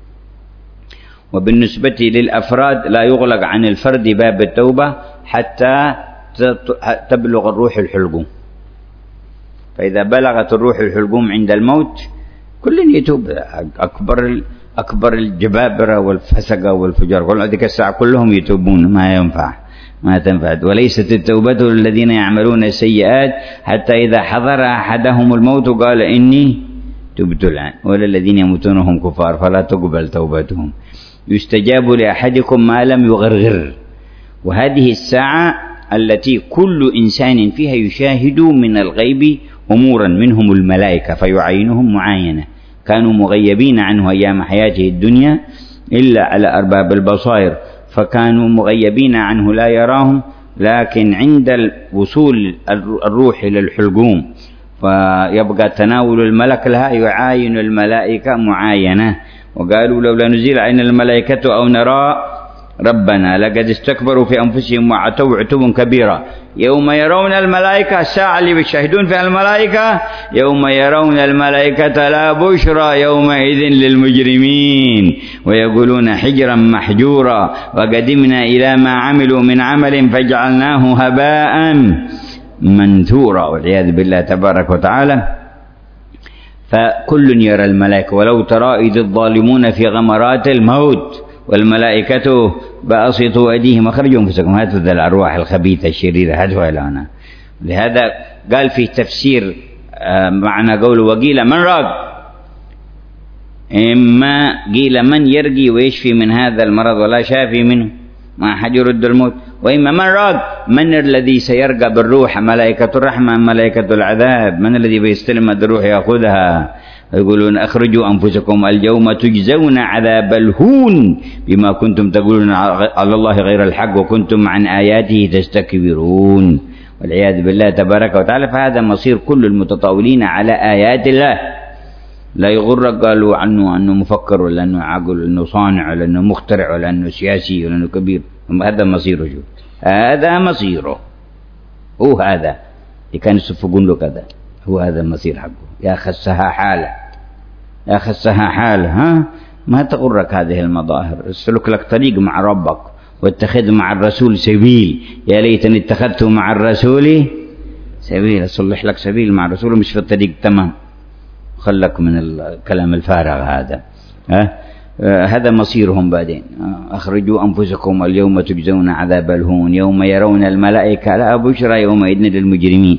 وبالنسبة للأفراد لا يغلق عن الفرد باب التوبة حتى تبلغ الروح الحلقوم، فإذا بلغت الروح الحلقوم عند الموت كل يتوب. أكبر الجبابرة والفسقة والفجار كل هذيك الساعة كلهم يتوبون، ما تنفع. وليست التوبة للذين يعملون السيئات حتى إذا حضر أحدهم الموت قال إني تبت الآن، ولا الذين يموتون هم كفار فلا تقبل توبتهم. يستجاب لأحدكم ما لم يغرغر. وهذه الساعة التي كل إنسان فيها يشاهد من الغيب أمورا، منهم الملائكة فيعينهم معاينة، كانوا مغيبين عنه أيام حياته الدنيا إلا على أرباب البصائر، فكانوا مغيبين عنه لا يراهم، لكن عند وصول الروح إلى الحلقوم فيبقى تناول الملك لها يعاين الملائكة معاينة. وقالوا: لولا نزل علينا الملائكة أو نرى ربنا لقد استكبروا في أنفسهم وعتوا عتوا كبيرا. يوم يرون الملائكة، الساعة اللي بيشاهدون فيها الملائكة، يوم يرون الملائكة لا بشرى يومئذ للمجرمين ويقولون حجرا محجورا وقدمنا إلى ما عملوا من عمل فجعلناه هباء منثورا، والعياذ بالله تبارك وتعالى. فكل يرى الملائكة، ولو ترى إذ الظالمون في غمرات الموت والملائكة باسطوا أيديهم أخرجوا أنفسكم هاتوا ذا الأرواح الخبيثة الشريرة هاتوا إلى هنا. لهذا قال في تفسير معنى قوله: وقيل من راق، إما قيل من يرقي ويشفي من هذا المرض ولا شافي منه، ما أحد يرد الموت. وإما من راد، من الذي سيرقى بالروح؟ ملائكة الرحمة أم ملائكة العذاب؟ من الذي بيستلم الروح يأخذها؟ يقولون أخرجوا أنفسكم اليوم تجزون عذاب الهون بما كنتم تقولون على الله غير الحق وكنتم عن آياته تستكبرون، والعياذ بالله تبارك وتعالى. فهذا مصير كل المتطاولين على آيات الله. لا يغرك قالوا عنه أنه مفكر ولا أنه عاقل ولا أنه صانع ولا أنه مخترع ولا أنه سياسي ولا أنه كبير. هذا مصيره، شو هذا مصيره، هو هذا اللي كانوا يصفقون له كذا، هو هذا المصير حقه. يا خسها حاله، يا خسها حاله. ها ما تغرك هذه المظاهر، اسلك لك طريق مع ربك واتخذ مع الرسول سبيل. يا ليتني اتخذت مع الرسول سبيل، اصلح لك سبيل مع الرسول مش في الطريق تمام. خلك من الكلام الفارغ هذا. هذا مصيرهم بعدين. أخرجوا أنفسكم اليوم تجزون عذاب الهون يوم يرون الملائكة لا بشرى يومئذ للمجرمين.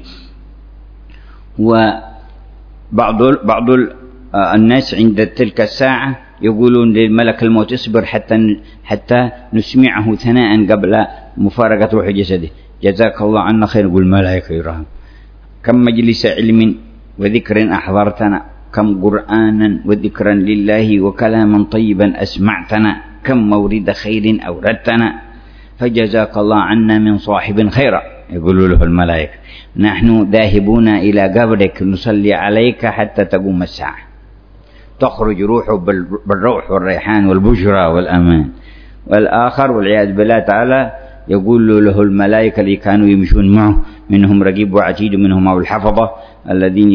وبعض الناس عند تلك الساعة يقولون لملك الموت اصبر حتى نسمعه ثناء قبل مفارقة روح جسده، جزاك الله عنا خير. يقول الملائكة يراهم كم مجلس علم وذكر أحضرتنا، كم قرآنا وذكرا لله وكلاما طيبا أسمعتنا، كم مورد خير أوردتنا، فجزاك الله عنا من صاحب خيرا. يقولوا له الملائكة نحن ذاهبون إلى قبرك نصلي عليك حتى تقوم الساعة. تخرج روحه بالروح والريحان والبشرى والأمان. والآخر والعياذ بالله تعالى يقول له الملائكة اللي كانوا يمشون معه، منهم رقيب وعتيد ومنهم أبو الحفظة الذين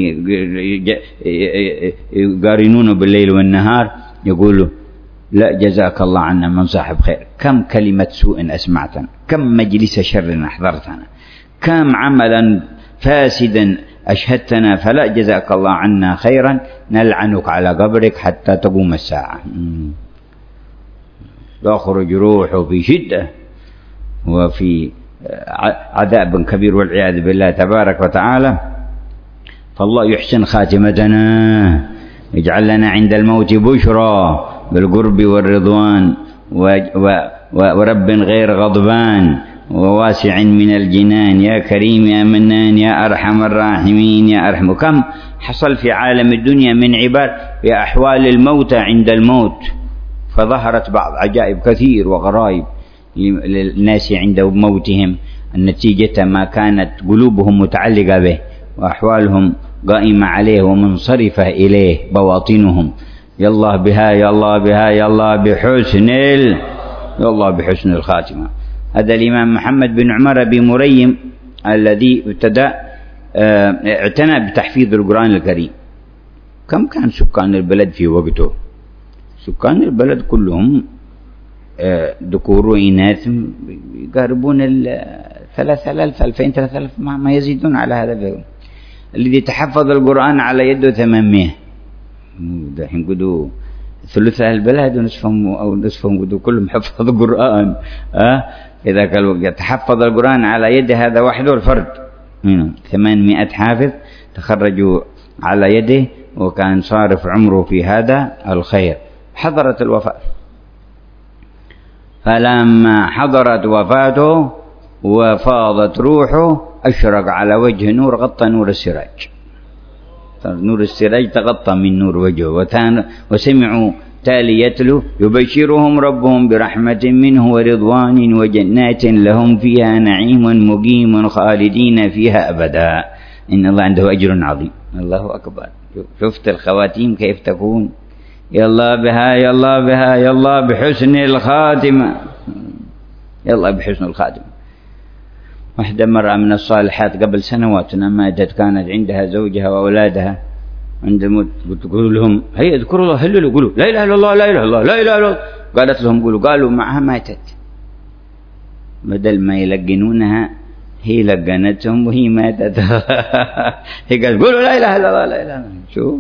يقارنونه بالليل والنهار، يقولوا لا جزاك الله عنا من صاحب خير، كم كلمة سوء أسمعتنا، كم مجلس شر أحضرتنا، كم عملا فاسدا أشهدتنا، فلا جزاك الله عنا خيرا نلعنك على قبرك حتى تقوم الساعة. تخرج روحه في شدة وفي عذاب كبير والعياذ بالله تبارك وتعالى. فالله يحسن خاتمتنا، يجعل لنا عند الموت بشرى بالقرب والرضوان ورب غير غضبان وواسع من الجنان. يا كريم يا منان يا أرحم الراحمين يا أرحم. كم حصل في عالم الدنيا من عباد في أحوال الموتى عند الموت، فظهرت بعض عجائب كثير وغرائب للناس عند موتهم، النتيجة ما كانت قلوبهم متعلقة به وأحوالهم قائمة عليه ومنصرفة إليه بواطنهم. يا الله بها يا الله بها يا الله بحسن الخاتمة. هذا الإمام محمد بن عمر بن مريم الذي اعتنى بتحفيظ القرآن الكريم. كم كان سكان البلد في وقته؟ سكان البلد كلهم ذكور وإناث يقاربون 3000 2000 3000 ما يزيدون على هذا. الذي تحفظ القرآن على يده 800. دحين قدوا ثلث البلد ونصفهم قدوا كلهم حفظ القرآن. إذا كان تحفظ القرآن على يد هذا وحده الفرد منهم 800 حافظ تخرجوا على يده، وكان صارف عمره في هذا الخير. حضرت الوفاة، فلما حضرت وفاته وفاضت روحه أشرق على وجه نور غطى نور السراج. نور السراج تغطى من نور وجهه، وسمعوا تالي يتلو يبشرهم ربهم برحمة منه ورضوان وجنات لهم فيها نعيم مقيم خالدين فيها أبدا إن الله عنده أجر عظيم. الله أكبر. شفت الخواتيم كيف تكون؟ يا الله بها يا الله بها يا الله بحسن الخاتمة، يا الله بحسن الخاتمة. واحدة امرأة من الصالحات قبل سنوات ماتت، كانت عندها زوجها وأولادها، عند الموت تقول لهم هيا اذكروا الله هللوا قولوا لا إله إلا الله لا إله إلا الله لا إله إلا الله. قالت لهم قولوا، قالوا معها ماتت. بدل ما يلقنونها هي لقنتهم وهي ماتت. هي قالت قولوا لا إله إلا الله لا إله إلا الله. شوف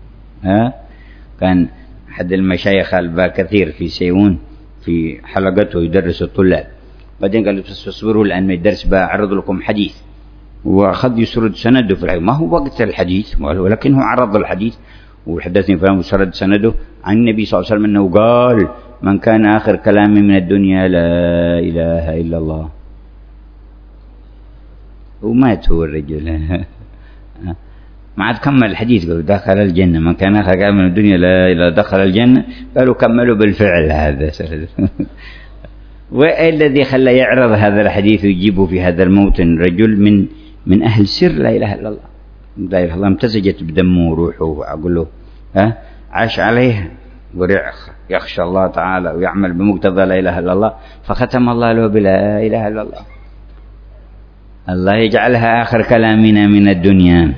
كان أحد المشايخ الباكثير في سيئون في حلقته يدرس الطلاب، بعدين قال تصبروا لأن الدرس بعرض لكم حديث، وأخذ يسرد سنده في الحديث. ما هو وقت الحديث ولكنه عرض الحديث وحدثني فلان وسرد سنده عن النبي صلى الله عليه وسلم أنه قال من كان آخر كلامي من الدنيا لا إله إلا الله. ومات هو الرجل. ما عاد كمل الحديث، قالوا دخل الجنة. من كان آخر كلام من الدنيا لا إله دخل الجنة. قالوا كملوا بالفعل هذا. والذي خلى يعرض هذا الحديث ويجيبه في هذا الموطن رجل من أهل سر لا إله إلا الله. لا إله إلا الله امتزجت بدمه وروحه وعقله، عاش عليها ويخشى الله تعالى ويعمل بمقتضى لا إله إلا الله، فختم الله له بلا إله إلا الله. الله يجعلها آخر كلامنا من الدنيا.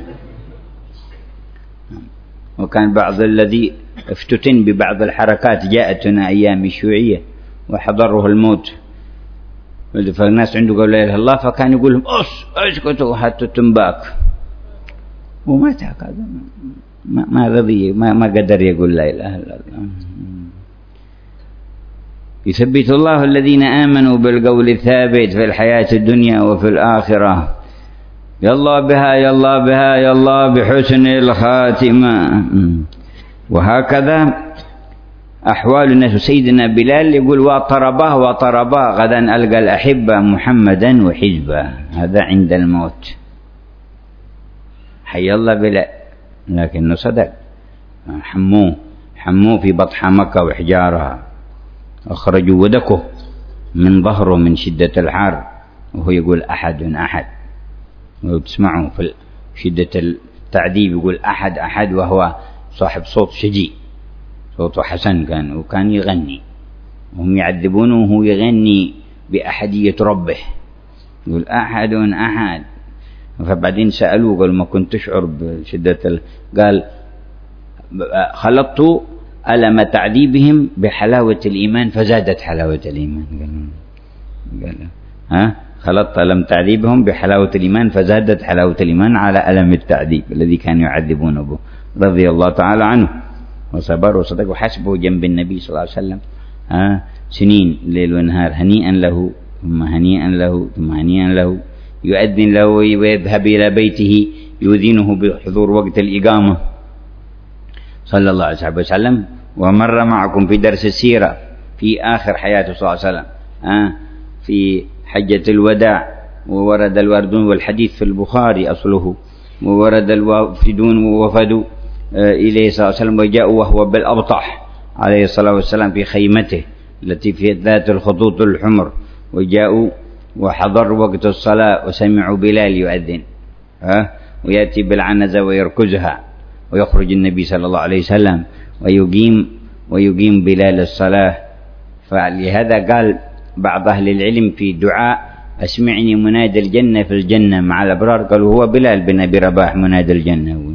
وكان بعض الذي افتتن ببعض الحركات جاءتنا أيام الشيوعية وحضره الموت، فالناس عنده قالوا لا إله إلا الله، فكان يقول لهم اسكتوا حتى تنباك، ومات هكذا، ما رضي، ما قدر يقول لا إله إلا الله. يثبت الله الذين آمنوا بالقول الثابت في الحياة الدنيا وفي الآخرة. يلا بها يلا بها يلا بحسن الخاتمة. وهكذا أحوال الناس. سيدنا بلال يقول وطرباه غدا ألقى الأحبة محمدا وحزبه. هذا عند الموت. حي الله بلال، لكنه صدق. حموه في بطح مكة وحجارها، أخرجوا ودكه من ظهره من شدة الحر، وهو يقول أحد. وتسمعوا في شدة التعذيب يقول أحد، وهو صاحب صوت شجي، صوته حسن كان، وكان يغني وهم يعذبونه وهو يغني بأحدية ربه، يقول أحد. فبعدين سألوه قال ما كنت تشعر بشدة قال خلطت ألم تعذيبهم بحلاوة الإيمان فزادت حلاوة الإيمان. قال خلطت ألم تعذيبهم بحلاوة الإيمان فزادت حلاوة الإيمان على ألم التعذيب الذي كانوا يعذبون به، رضي الله تعالى عنه وصبر وصدق وحسبه جنب النبي صلى الله عليه وسلم سنين ليل ونهار، هنيئا له ثم هنيئا له ثم هنيئا له، يؤذن له ويذهب إلى بيته يؤذنه بحضور وقت الإقامة صلى الله عليه وسلم. ومر معكم في درس السيرة في آخر حياته صلى الله عليه وسلم في حجة الوداع، وورد الواردون والحديث في البخاري أصله، وورد الوافدون ووفدوا إليه صلى الله عليه وسلم، وجاءوا وهو بالأبطح عليه الصلاة والسلام في خيمته التي في ذات الخطوط الحمر، وجاءوا وحضر وقت الصلاة وسمعوا بلال يؤذن ويأتي بالعنزة ويركزها، ويخرج النبي صلى الله عليه وسلم ويقيم بلال الصلاة. فلهذا قال بعض أهل العلم في دعاء أسمعني منادي الجنة في الجنة مع الأبرار، قالوا هو بلال بن أبي رباح منادي الجنة.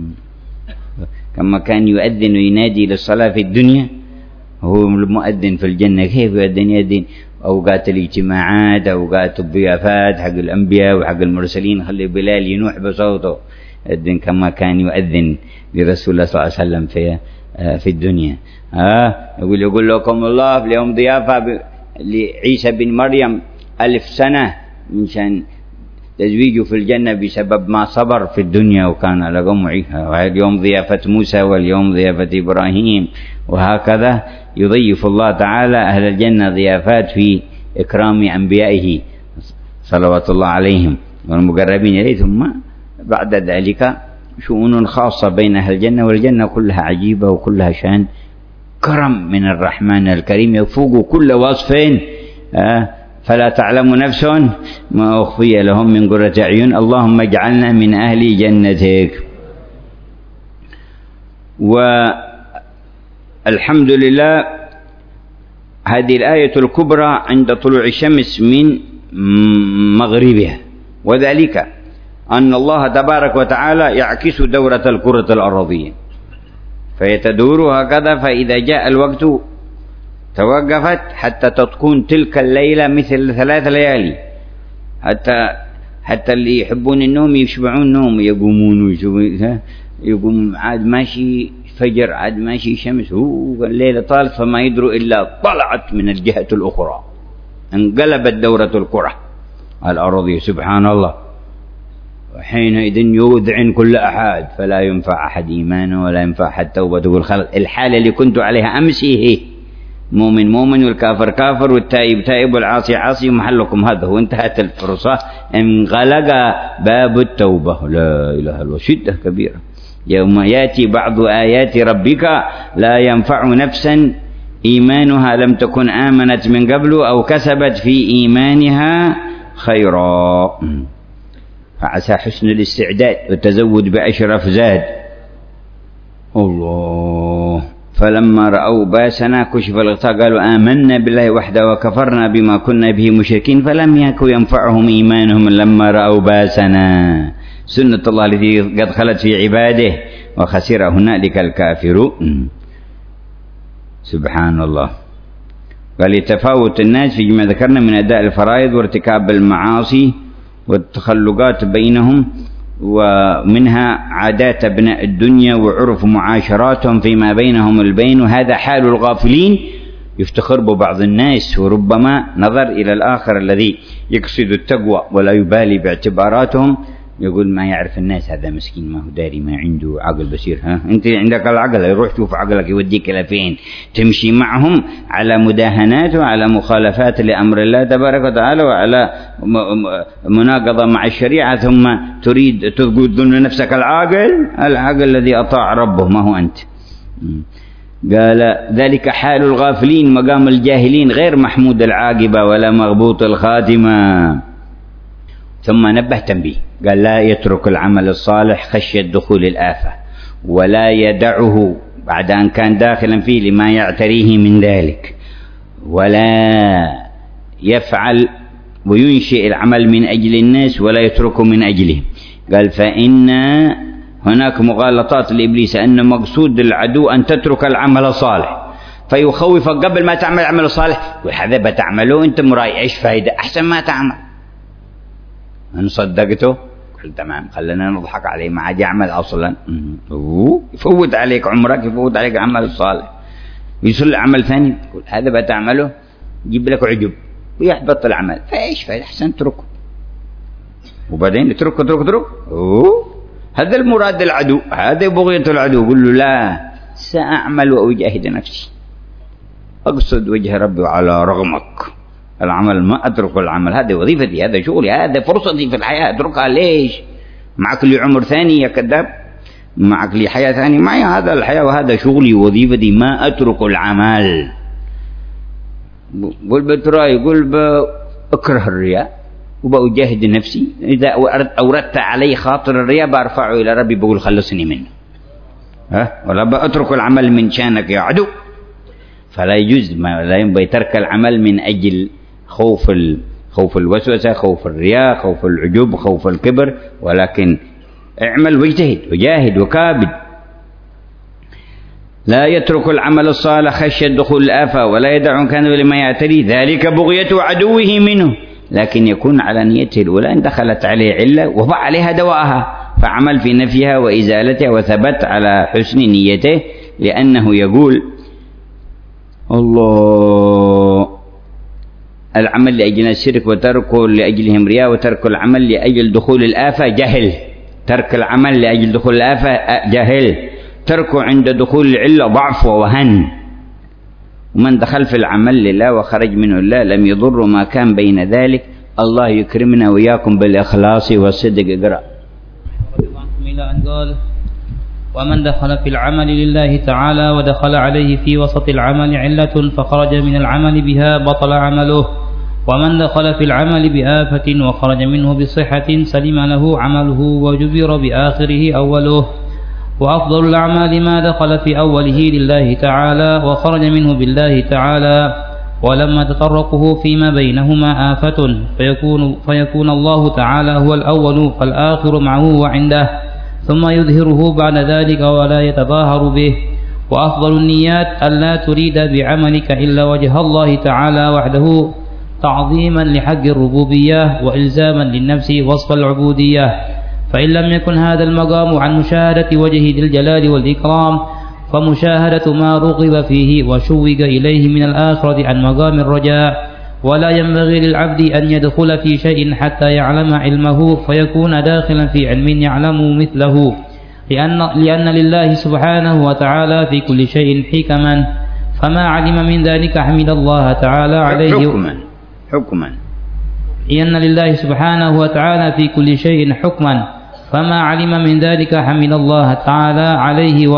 كما كان يؤذن وينادي للصلاة في الدنيا هو المؤذن في الجنة. كيف يؤذن أوقات الاجتماعات، أوقات الضيافات حق الأنبياء وحق المرسلين، خلي بلال ينوح بصوته يؤذن كما كان يؤذن لرسول الله صلى الله عليه وسلم في الدنيا. يقول لكم الله اليوم ضيافة لعيسى بن مريم 1000 سنة مشان تزويجه في الجنة بسبب ما صبر في الدنيا وكان على قمعها، واليوم ضيافة موسى واليوم ضيافة إبراهيم، وهكذا يضيف الله تعالى أهل الجنة ضيافات في إكرام أنبيائه صلوات الله عليهم والمقربين إليه. ثم بعد ذلك شؤون خاصة بين أهل الجنة والجنة كلها عجيبة وكلها شان كرم من الرحمن الكريم يفوق كل وصف. فلا تعلم نفس ما أخفي لهم من قرة أعين. اللهم اجعلنا من أهل جنتك. والحمد لله هذه الآية الكبرى عند طلوع الشمس من مغربها، وذلك أن الله تبارك وتعالى يعكس دورة الكرة الأرضية فيتدور هكذا، فإذا جاء الوقت توقفت حتى تكون تلك الليلة مثل 3 ليالي، حتى اللي يحبون النوم يشبعون نوم، يقومون يقوم عاد ماشي فجر، عاد ماشي شمس، هو الليلة طالت فما يدروا إلا طلعت من الجهة الأخرى، انقلبت دورة الكرة الأرضية سبحان الله. وحينئذ يوذعن كل أحد فلا ينفع أحد إيمانه ولا ينفع أحد توبته والخلق. الحالة اللي كنت عليها أمس هي مؤمن مؤمن والكافر كافر والتائب تائب والعاصي عاصي، محلكم هذا. وانتهت الفرصة، انغلق باب التوبة. لا إله إلا الله، شدة كبيرة. يوم يأتي بعض آيات ربك لا ينفع نفسا إيمانها لم تكن آمنت من قبل أو كسبت في إيمانها خيرا. فعسى حسن الاستعداد والتزود بأشرف زاد. الله. فلما رأوا باسنا كشف الغطاء قالوا آمنا بالله وحده وكفرنا بما كنا به مشركين فلم يكن ينفعهم إيمانهم لما رأوا باسنا. سنة الله التي قد خلت في عباده وخسر هنالك الكافرون. سبحان الله. قال يتفاوت الناس في ما ذكرنا من أداء الفرائض وارتكاب المعاصي والتخلقات بينهم، ومنها عادات أبناء الدنيا وعرف معاشراتهم فيما بينهم البين، وهذا حال الغافلين. يفتخر ببعض الناس وربما نظر إلى الآخر الذي يقصد التقوى ولا يبالي باعتباراتهم، يقول ما يعرف الناس هذا مسكين ما هو داري ما عنده عقل بصير. أنت عندك العقل، يروح شوف عقلك يوديك إلى فين. تمشي معهم على مداهنات وعلى مخالفات لأمر الله تبارك وتعالى وعلى مناقضة مع الشريعة، ثم تريد تقول لنفسك العقل الذي أطاع ربه ما هو أنت. قال ذلك حال الغافلين مقام الجاهلين غير محمود العاقبة ولا مغبوط الخاتمة. ثم نبه تنبيه، قال لا يترك العمل الصالح خشية دخول الآفة، ولا يدعه بعد أن كان داخلا فيه لما يعتريه من ذلك، ولا يفعل وينشئ العمل من أجل الناس ولا يتركه من أجله. قال فإن هناك مغالطات لإبليس أن مقصود العدو أن تترك العمل الصالح فيخوفك قبل ما تعمل العمل الصالح، وهذا بتعمله أنت مراي إيش فايدة، أحسن ما تعمل. أن صدقته قل تمام خلنا نضحك عليه ما عاد يعمل أصلا، يفوت عليك عمرك، يفوت عليك العمل الصالح، ويصل عمل ثاني تقول هذا بتعمله يجيب لك عجب ويحبط العمل، فإيش فايدة، أحسن تركه. وبعدين اتركه هذا المراد العدو، هذا بغية العدو. قل له لا سأعمل وأجاهد نفسي، أقصد وجه ربي على رغمك. العمل ما أترك العمل، هذا وظيفتي، هذا شغلي، هذا فرصتي في الحياة، أتركها ليش؟ معك لي عمر ثاني يا كذاب، معك لي حياة ثاني، معي هذا الحياة وهذا شغلي وظيفتي، ما أترك العمل. قل بتراي قل بأكره الرياء وبأجاهد نفسي، إذا أوردت علي خاطر الرياء برفعه إلى ربي بقول خلصني منه، ولا بأترك العمل من شانك يا عدو. فلا يجوز، لا ينبغي ترك العمل من أجل خوف الوسوسة، خوف الرياء، خوف العجب، خوف الكبر، ولكن اعمل واجتهد وجاهد وكابد. لا يترك العمل الصالح خشية دخول الآفة، ولا يدع كان لما يعتري ذلك بغية عدوه منه، لكن يكون على نيته الأولى إن دخلت عليه علة وضع عليها دواءها، فعمل في نفيها وإزالتها وثبت على حسن نيته، لأنه يقول الله العمل لأجل الشرك وتركه لأجلهم رياء، وترك العمل لأجل دخول الآفة جهل. ترك العمل لأجل دخول الآفة جهل، تركه عند دخول العلة ضعف ووهن. ومن دخل في العمل لله وخرج منه الله لم يضر ما كان بين ذلك. الله يكرمنا وإياكم بالإخلاص والصدق. اقرأ. ومن دخل في العمل لله تعالى ودخل عليه في وسط العمل علة فخرج من العمل بها بطل عمله، ومن دخل في العمل بآفة وخرج منه بصحة سلم له عمله وجبر بآخره أوله. وأفضل الأعمال ما دخل في أوله لله تعالى وخرج منه بالله تعالى، ولما تطرقه فيما بينهما آفة فيكون الله تعالى هو الأول فالآخر معه وعنده، ثم يظهره بعد ذلك ولا يتظاهر به. وأفضل النيات ألا تريد بعملك إلا وجه الله تعالى وحده تعظيما لحق الربوبية وإلزاما للنفس وصف العبودية. فإن لم يكن هذا المقام عن مشاهدة وجه ذي الجلال والإكرام فمشاهدة ما رغب فيه وشوق إليه من الآخرة عن مقام الرجاء. ولا ينبغي للعبد أن يدخل في شيء حتى يعلم علمه فيكون داخلا في علم يعلم مثله، لأن لله سبحانه وتعالى في كل شيء حكما، فما علم من ذلك حمد الله تعالى عليه حكما لأن لله سبحانه وتعالى في كل شيء حكما، فما علم من ذلك حمد الله تعالى عليه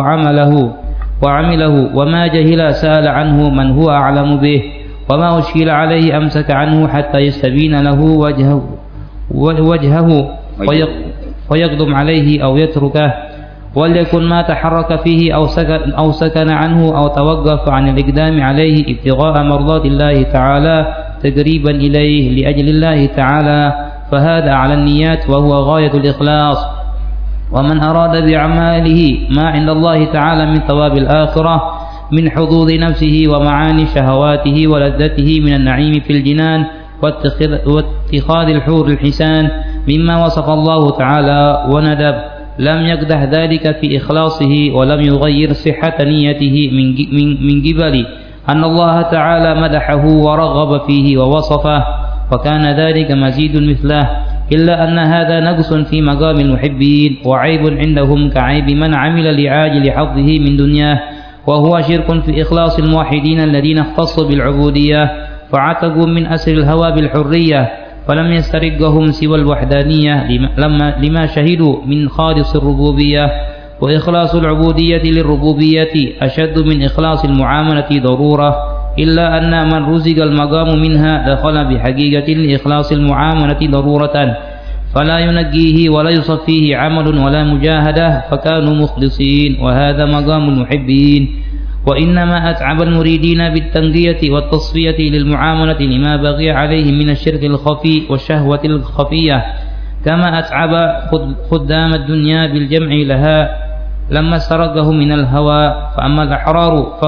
وعمله، وما جهل سأل عنه من هو أعلم به، وما أشكل عليه أمسك عنه حتى يستبين له وجهه ويقدم عليه أو يتركه، وليكن ما تحرك فيه أو سكن عنه أو توقف عن الإقدام عليه ابتغاء مرضات الله تعالى تقريبا إليه لأجل الله تعالى، فهذا على النيات وهو غاية الإخلاص. ومن أراد بأعماله ما عند الله تعالى من ثواب الآخرة من حظوظ نفسه ومعاني شهواته ولذته من النعيم في الجنان واتخاذ الحور الحسان مما وصف الله تعالى وندب، لم يقدح ذلك في إخلاصه ولم يغير صحة نيته من قبل أن الله تعالى مدحه ورغب فيه ووصفه، وكان ذلك مزيد مثله، إلا أن هذا نقص في مقام المحبين وعيب عندهم كعيب من عمل لعاجل حظه من دنياه، وهو شرك في إخلاص الموحدين الذين اختصوا بالعبودية فعتقوا من أسر الهوى بالحرية، فلم يسترقهم سوى الوحدانية لما شهدوا من خالص الربوبية. وإخلاص العبودية للربوبية أشد من إخلاص المعاملة ضرورة، إلا أن من رزق المقام منها دخل بحقيقة لإخلاص المعاملة ضرورة، فلا ينجيه ولا يصفيه عمل ولا مجاهدة، فكانوا مخلصين، وهذا مقام المحبين. وإنما أتعب المريدين بالتنقية والتصفية للمعاملة لما بغي عليه من الشرك الخفي والشهوة الخفية، كما أتعب خدام الدنيا بالجمع لها لما استرقه من الهوى. فأما الأحرار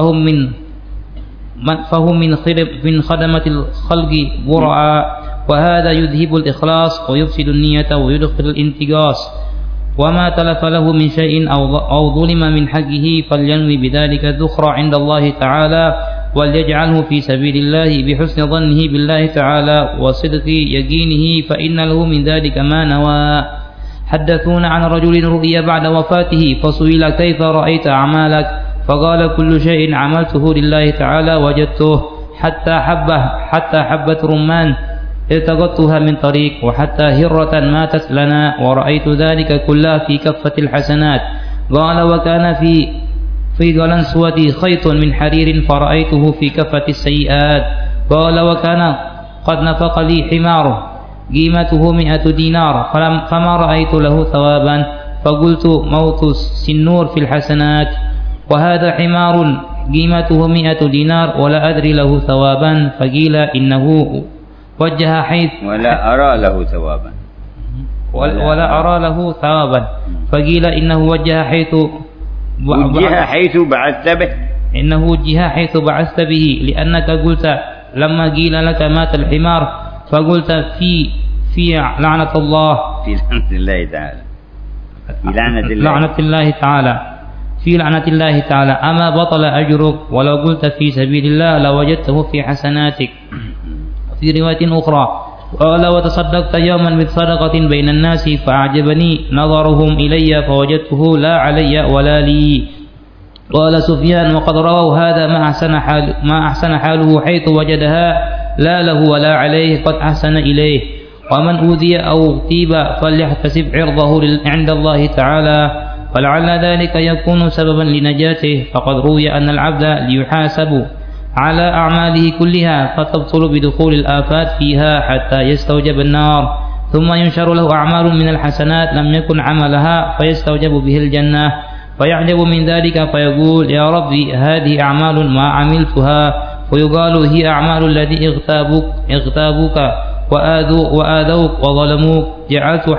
فهم من خدمة الخلق براء، وهذا يذهب الإخلاص ويفسد النية ويدخل الانتقاص. وما تلف له من شيء أو ظلم من حقه فلينوي بذلك الذخر عند الله تعالى، وليجعله في سبيل الله بحسن ظنه بالله تعالى وصدق يقينه، فإن له من ذلك ما نوى. حدثونا عن رجل رؤي بعد وفاته فسئل كيف رأيت أعمالك؟ فقال كل شيء عملته لله تعالى وجدته، حتى حبة رمان التقطتها من طريق، وحتى هرة ماتت لنا، ورأيت ذلك كله في كفة الحسنات. قال وكان في قلنسوتي خيط من حرير فرأيته في كفة السيئات. قال وكان قد نفق لي حماره قيمته 100 دينار فما رأيت له ثوابا، فقلت موت السنور في الحسنات، وهذا حمار قيمته 100 دينار ولا أدري له ثوابا، فقيل إنه وجه حيث ولا أرى له ثوابا ولا أرى له ثوابا، فقيل إنه وجه حيث بعثت به، إنه وجه حيث بعثت به، لأنك قلت لما قيل لك مات الحمار فقلت في لعنة الله، في لعنة الله تعالى، في لعنة الله تعالى، أما بطل أجرك ولو قلت في سبيل الله لوجدته في حسناتك. في رواية أخرى قال وتصدقت يوما بصدقة بين الناس فأعجبني نظرهم إلي فوجدته لا علي ولا لي. قال سفيان وقد رووا هذا ما أحسن حاله حيث وجدها لا له ولا عليه قد أحسن إليه. ومن أوذي أو اغتيب فليحتسب عرضه عند الله تعالى، فلعل ذلك يكون سببا لنجاته، فقد روي أن العبد ليحاسب على أعماله كلها فتبطل بدخول الآفات فيها حتى يستوجب النار، ثم ينشر له أعمال من الحسنات لم يكن عملها فيستوجب به الجنة، فيعجب من ذلك فيقول يا ربي هذه أعمال ما عملتها، ويقال هي أعمال الذي اغتابوك وآذوك وظلموك جعلت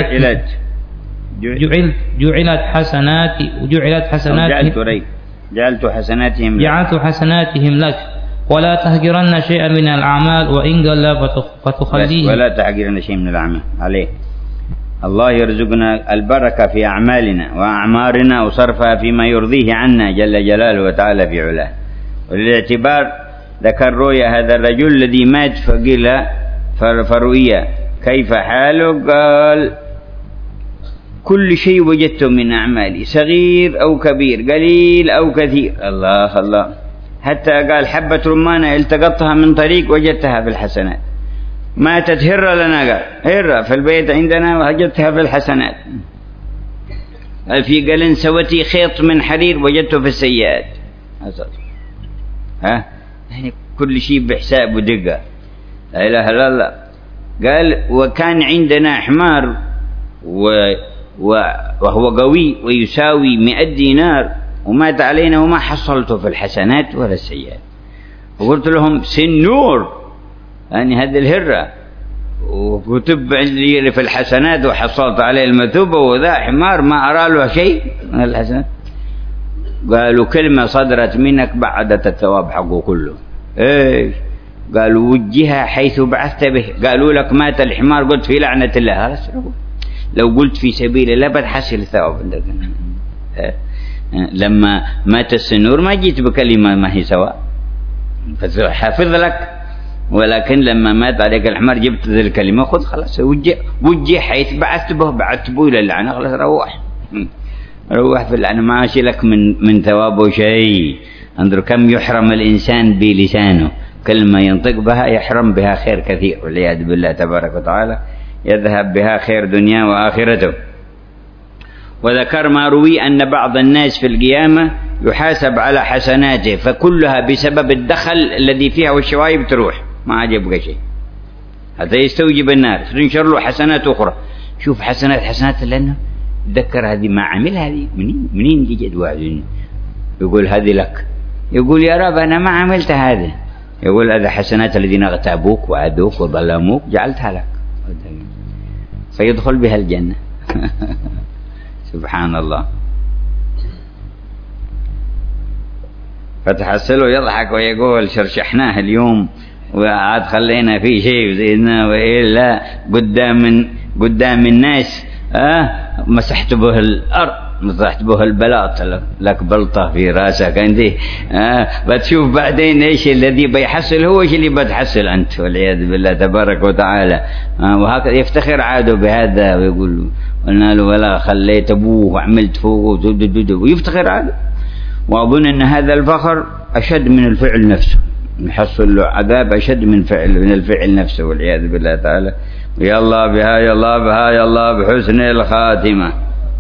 حسناتهم لك ولا تهجرن شيئا من الأعمال وإن قل فتخليه، ولا تهجرن شيئا من الأعمال عليه. الله يرزقنا البركة في أعمالنا وأعمارنا وصرفها فيما يرضيه عنا جل جلاله وتعالى في علاه. وللاعتبار ذكر رؤيا هذا الرجل الذي مات فقيل فرؤيا كيف حاله؟ قال كل شيء وجدته من أعمالي صغير أو كبير قليل أو كثير. الله الله، حتى قال حبة رمانة التقطتها من طريق وجدتها في الحسنات. ماتت هرة لنا، قال هرة في البيت عندنا وجدتها في الحسنات. في قال سوتي خيط من حرير وجدته في السيئات. يعني كل شيء بحساب ودقة، لا إله إلا الله. قال وكان عندنا حمار وهو قوي ويساوي 100 دينار ومات علينا وما حصلته في الحسنات ولا السيئات. وقلت لهم سنور يعني هذه الهرة، وكتب عندي في الحسنات وحصلت عليه المثوبة، وذا حمار ما أرى له شيء من الحسنات. قالوا كلمة صدرت منك بعدت الثواب حقه كله. ايش؟ قالوا وجهها حيث بعثت به. قالوا لك مات الحمار، قلت في لعنة الله. لو قلت في سبيل الله بتحصل الثواب. لما مات السنور ما جيت بكلمة ما هي سواء، حافظ لك. ولكن لما مات عليك الحمار جبت ذي الكلمة، خذ خلاص وجه حيث بعثت به إلى اللعنة، خلاص روح في اللعنة، ما لك من ثوابه شيء. انظر كم يحرم الإنسان بلسانه، كلمة ينطق بها يحرم بها خير كثير والعياذ بالله تبارك وتعالى، يذهب بها خير دنيا وآخرته. وذكر ما روي أن بعض الناس في القيامة يحاسب على حسناته فكلها بسبب الدخل الذي فيها والشوائب تروح، ما عجبك شيء، هذا يستوجب النار، تنشر له حسنات أخرى. شوف حسنات لأنه تذكر هذه ما عمل، هذه منين يجد واحد يقول هذه لك، يقول يا رب أنا ما عملت هذا، يقول هذا حسنات الذين اغتابوك وعدوك وظلموك جعلتها لك، فيدخل بها الجنة. سبحان الله. فتحصله يضحك ويقول شرشحناه اليوم وعاد خلينا فيه شيء وزيدنا وإلا قدام الناس مسحت به الأرض، مسحت به البلاط، لك بلطة في راسك عندي. بتشوف بعدين ايش الذي بيحصل هو ايش اللي بتحصل انت والعياذ بالله تبارك وتعالى. وهكذا يفتخر عاده بهذا ويقول قلنا له ولا خليت ابوه وعملت فوقه ويفتخر عاده. واظن ان هذا الفخر اشد من الفعل نفسه، يحصل له عذاب اشد من الفعل نفسه والعياذ بالله تعالى. يا الله بها يا الله بها يا الله بحسن الخاتمة.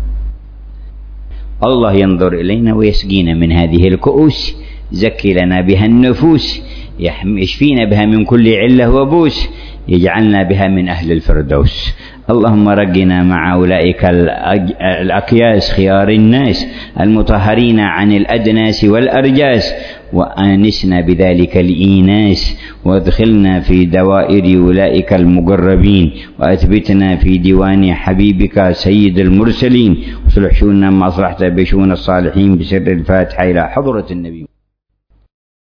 الله ينظر إلينا ويسقينا من هذه الكؤوس، زكي لنا بها النفوس، يشفينا بها من كل علة وبوس، يجعلنا بها من أهل الفردوس. اللهم رقنا مع أولئك الأكياس خيار الناس المطهرين عن الأدناس والأرجاس، وآنسنا بذلك الإيناس، وادخلنا في دوائر أولئك المقربين، وأثبتنا في ديوان حبيبك سيد المرسلين، وصلح شؤوننا ما أصلحت بشؤون الصالحين بسر الفاتحة إلى حضرة النبي.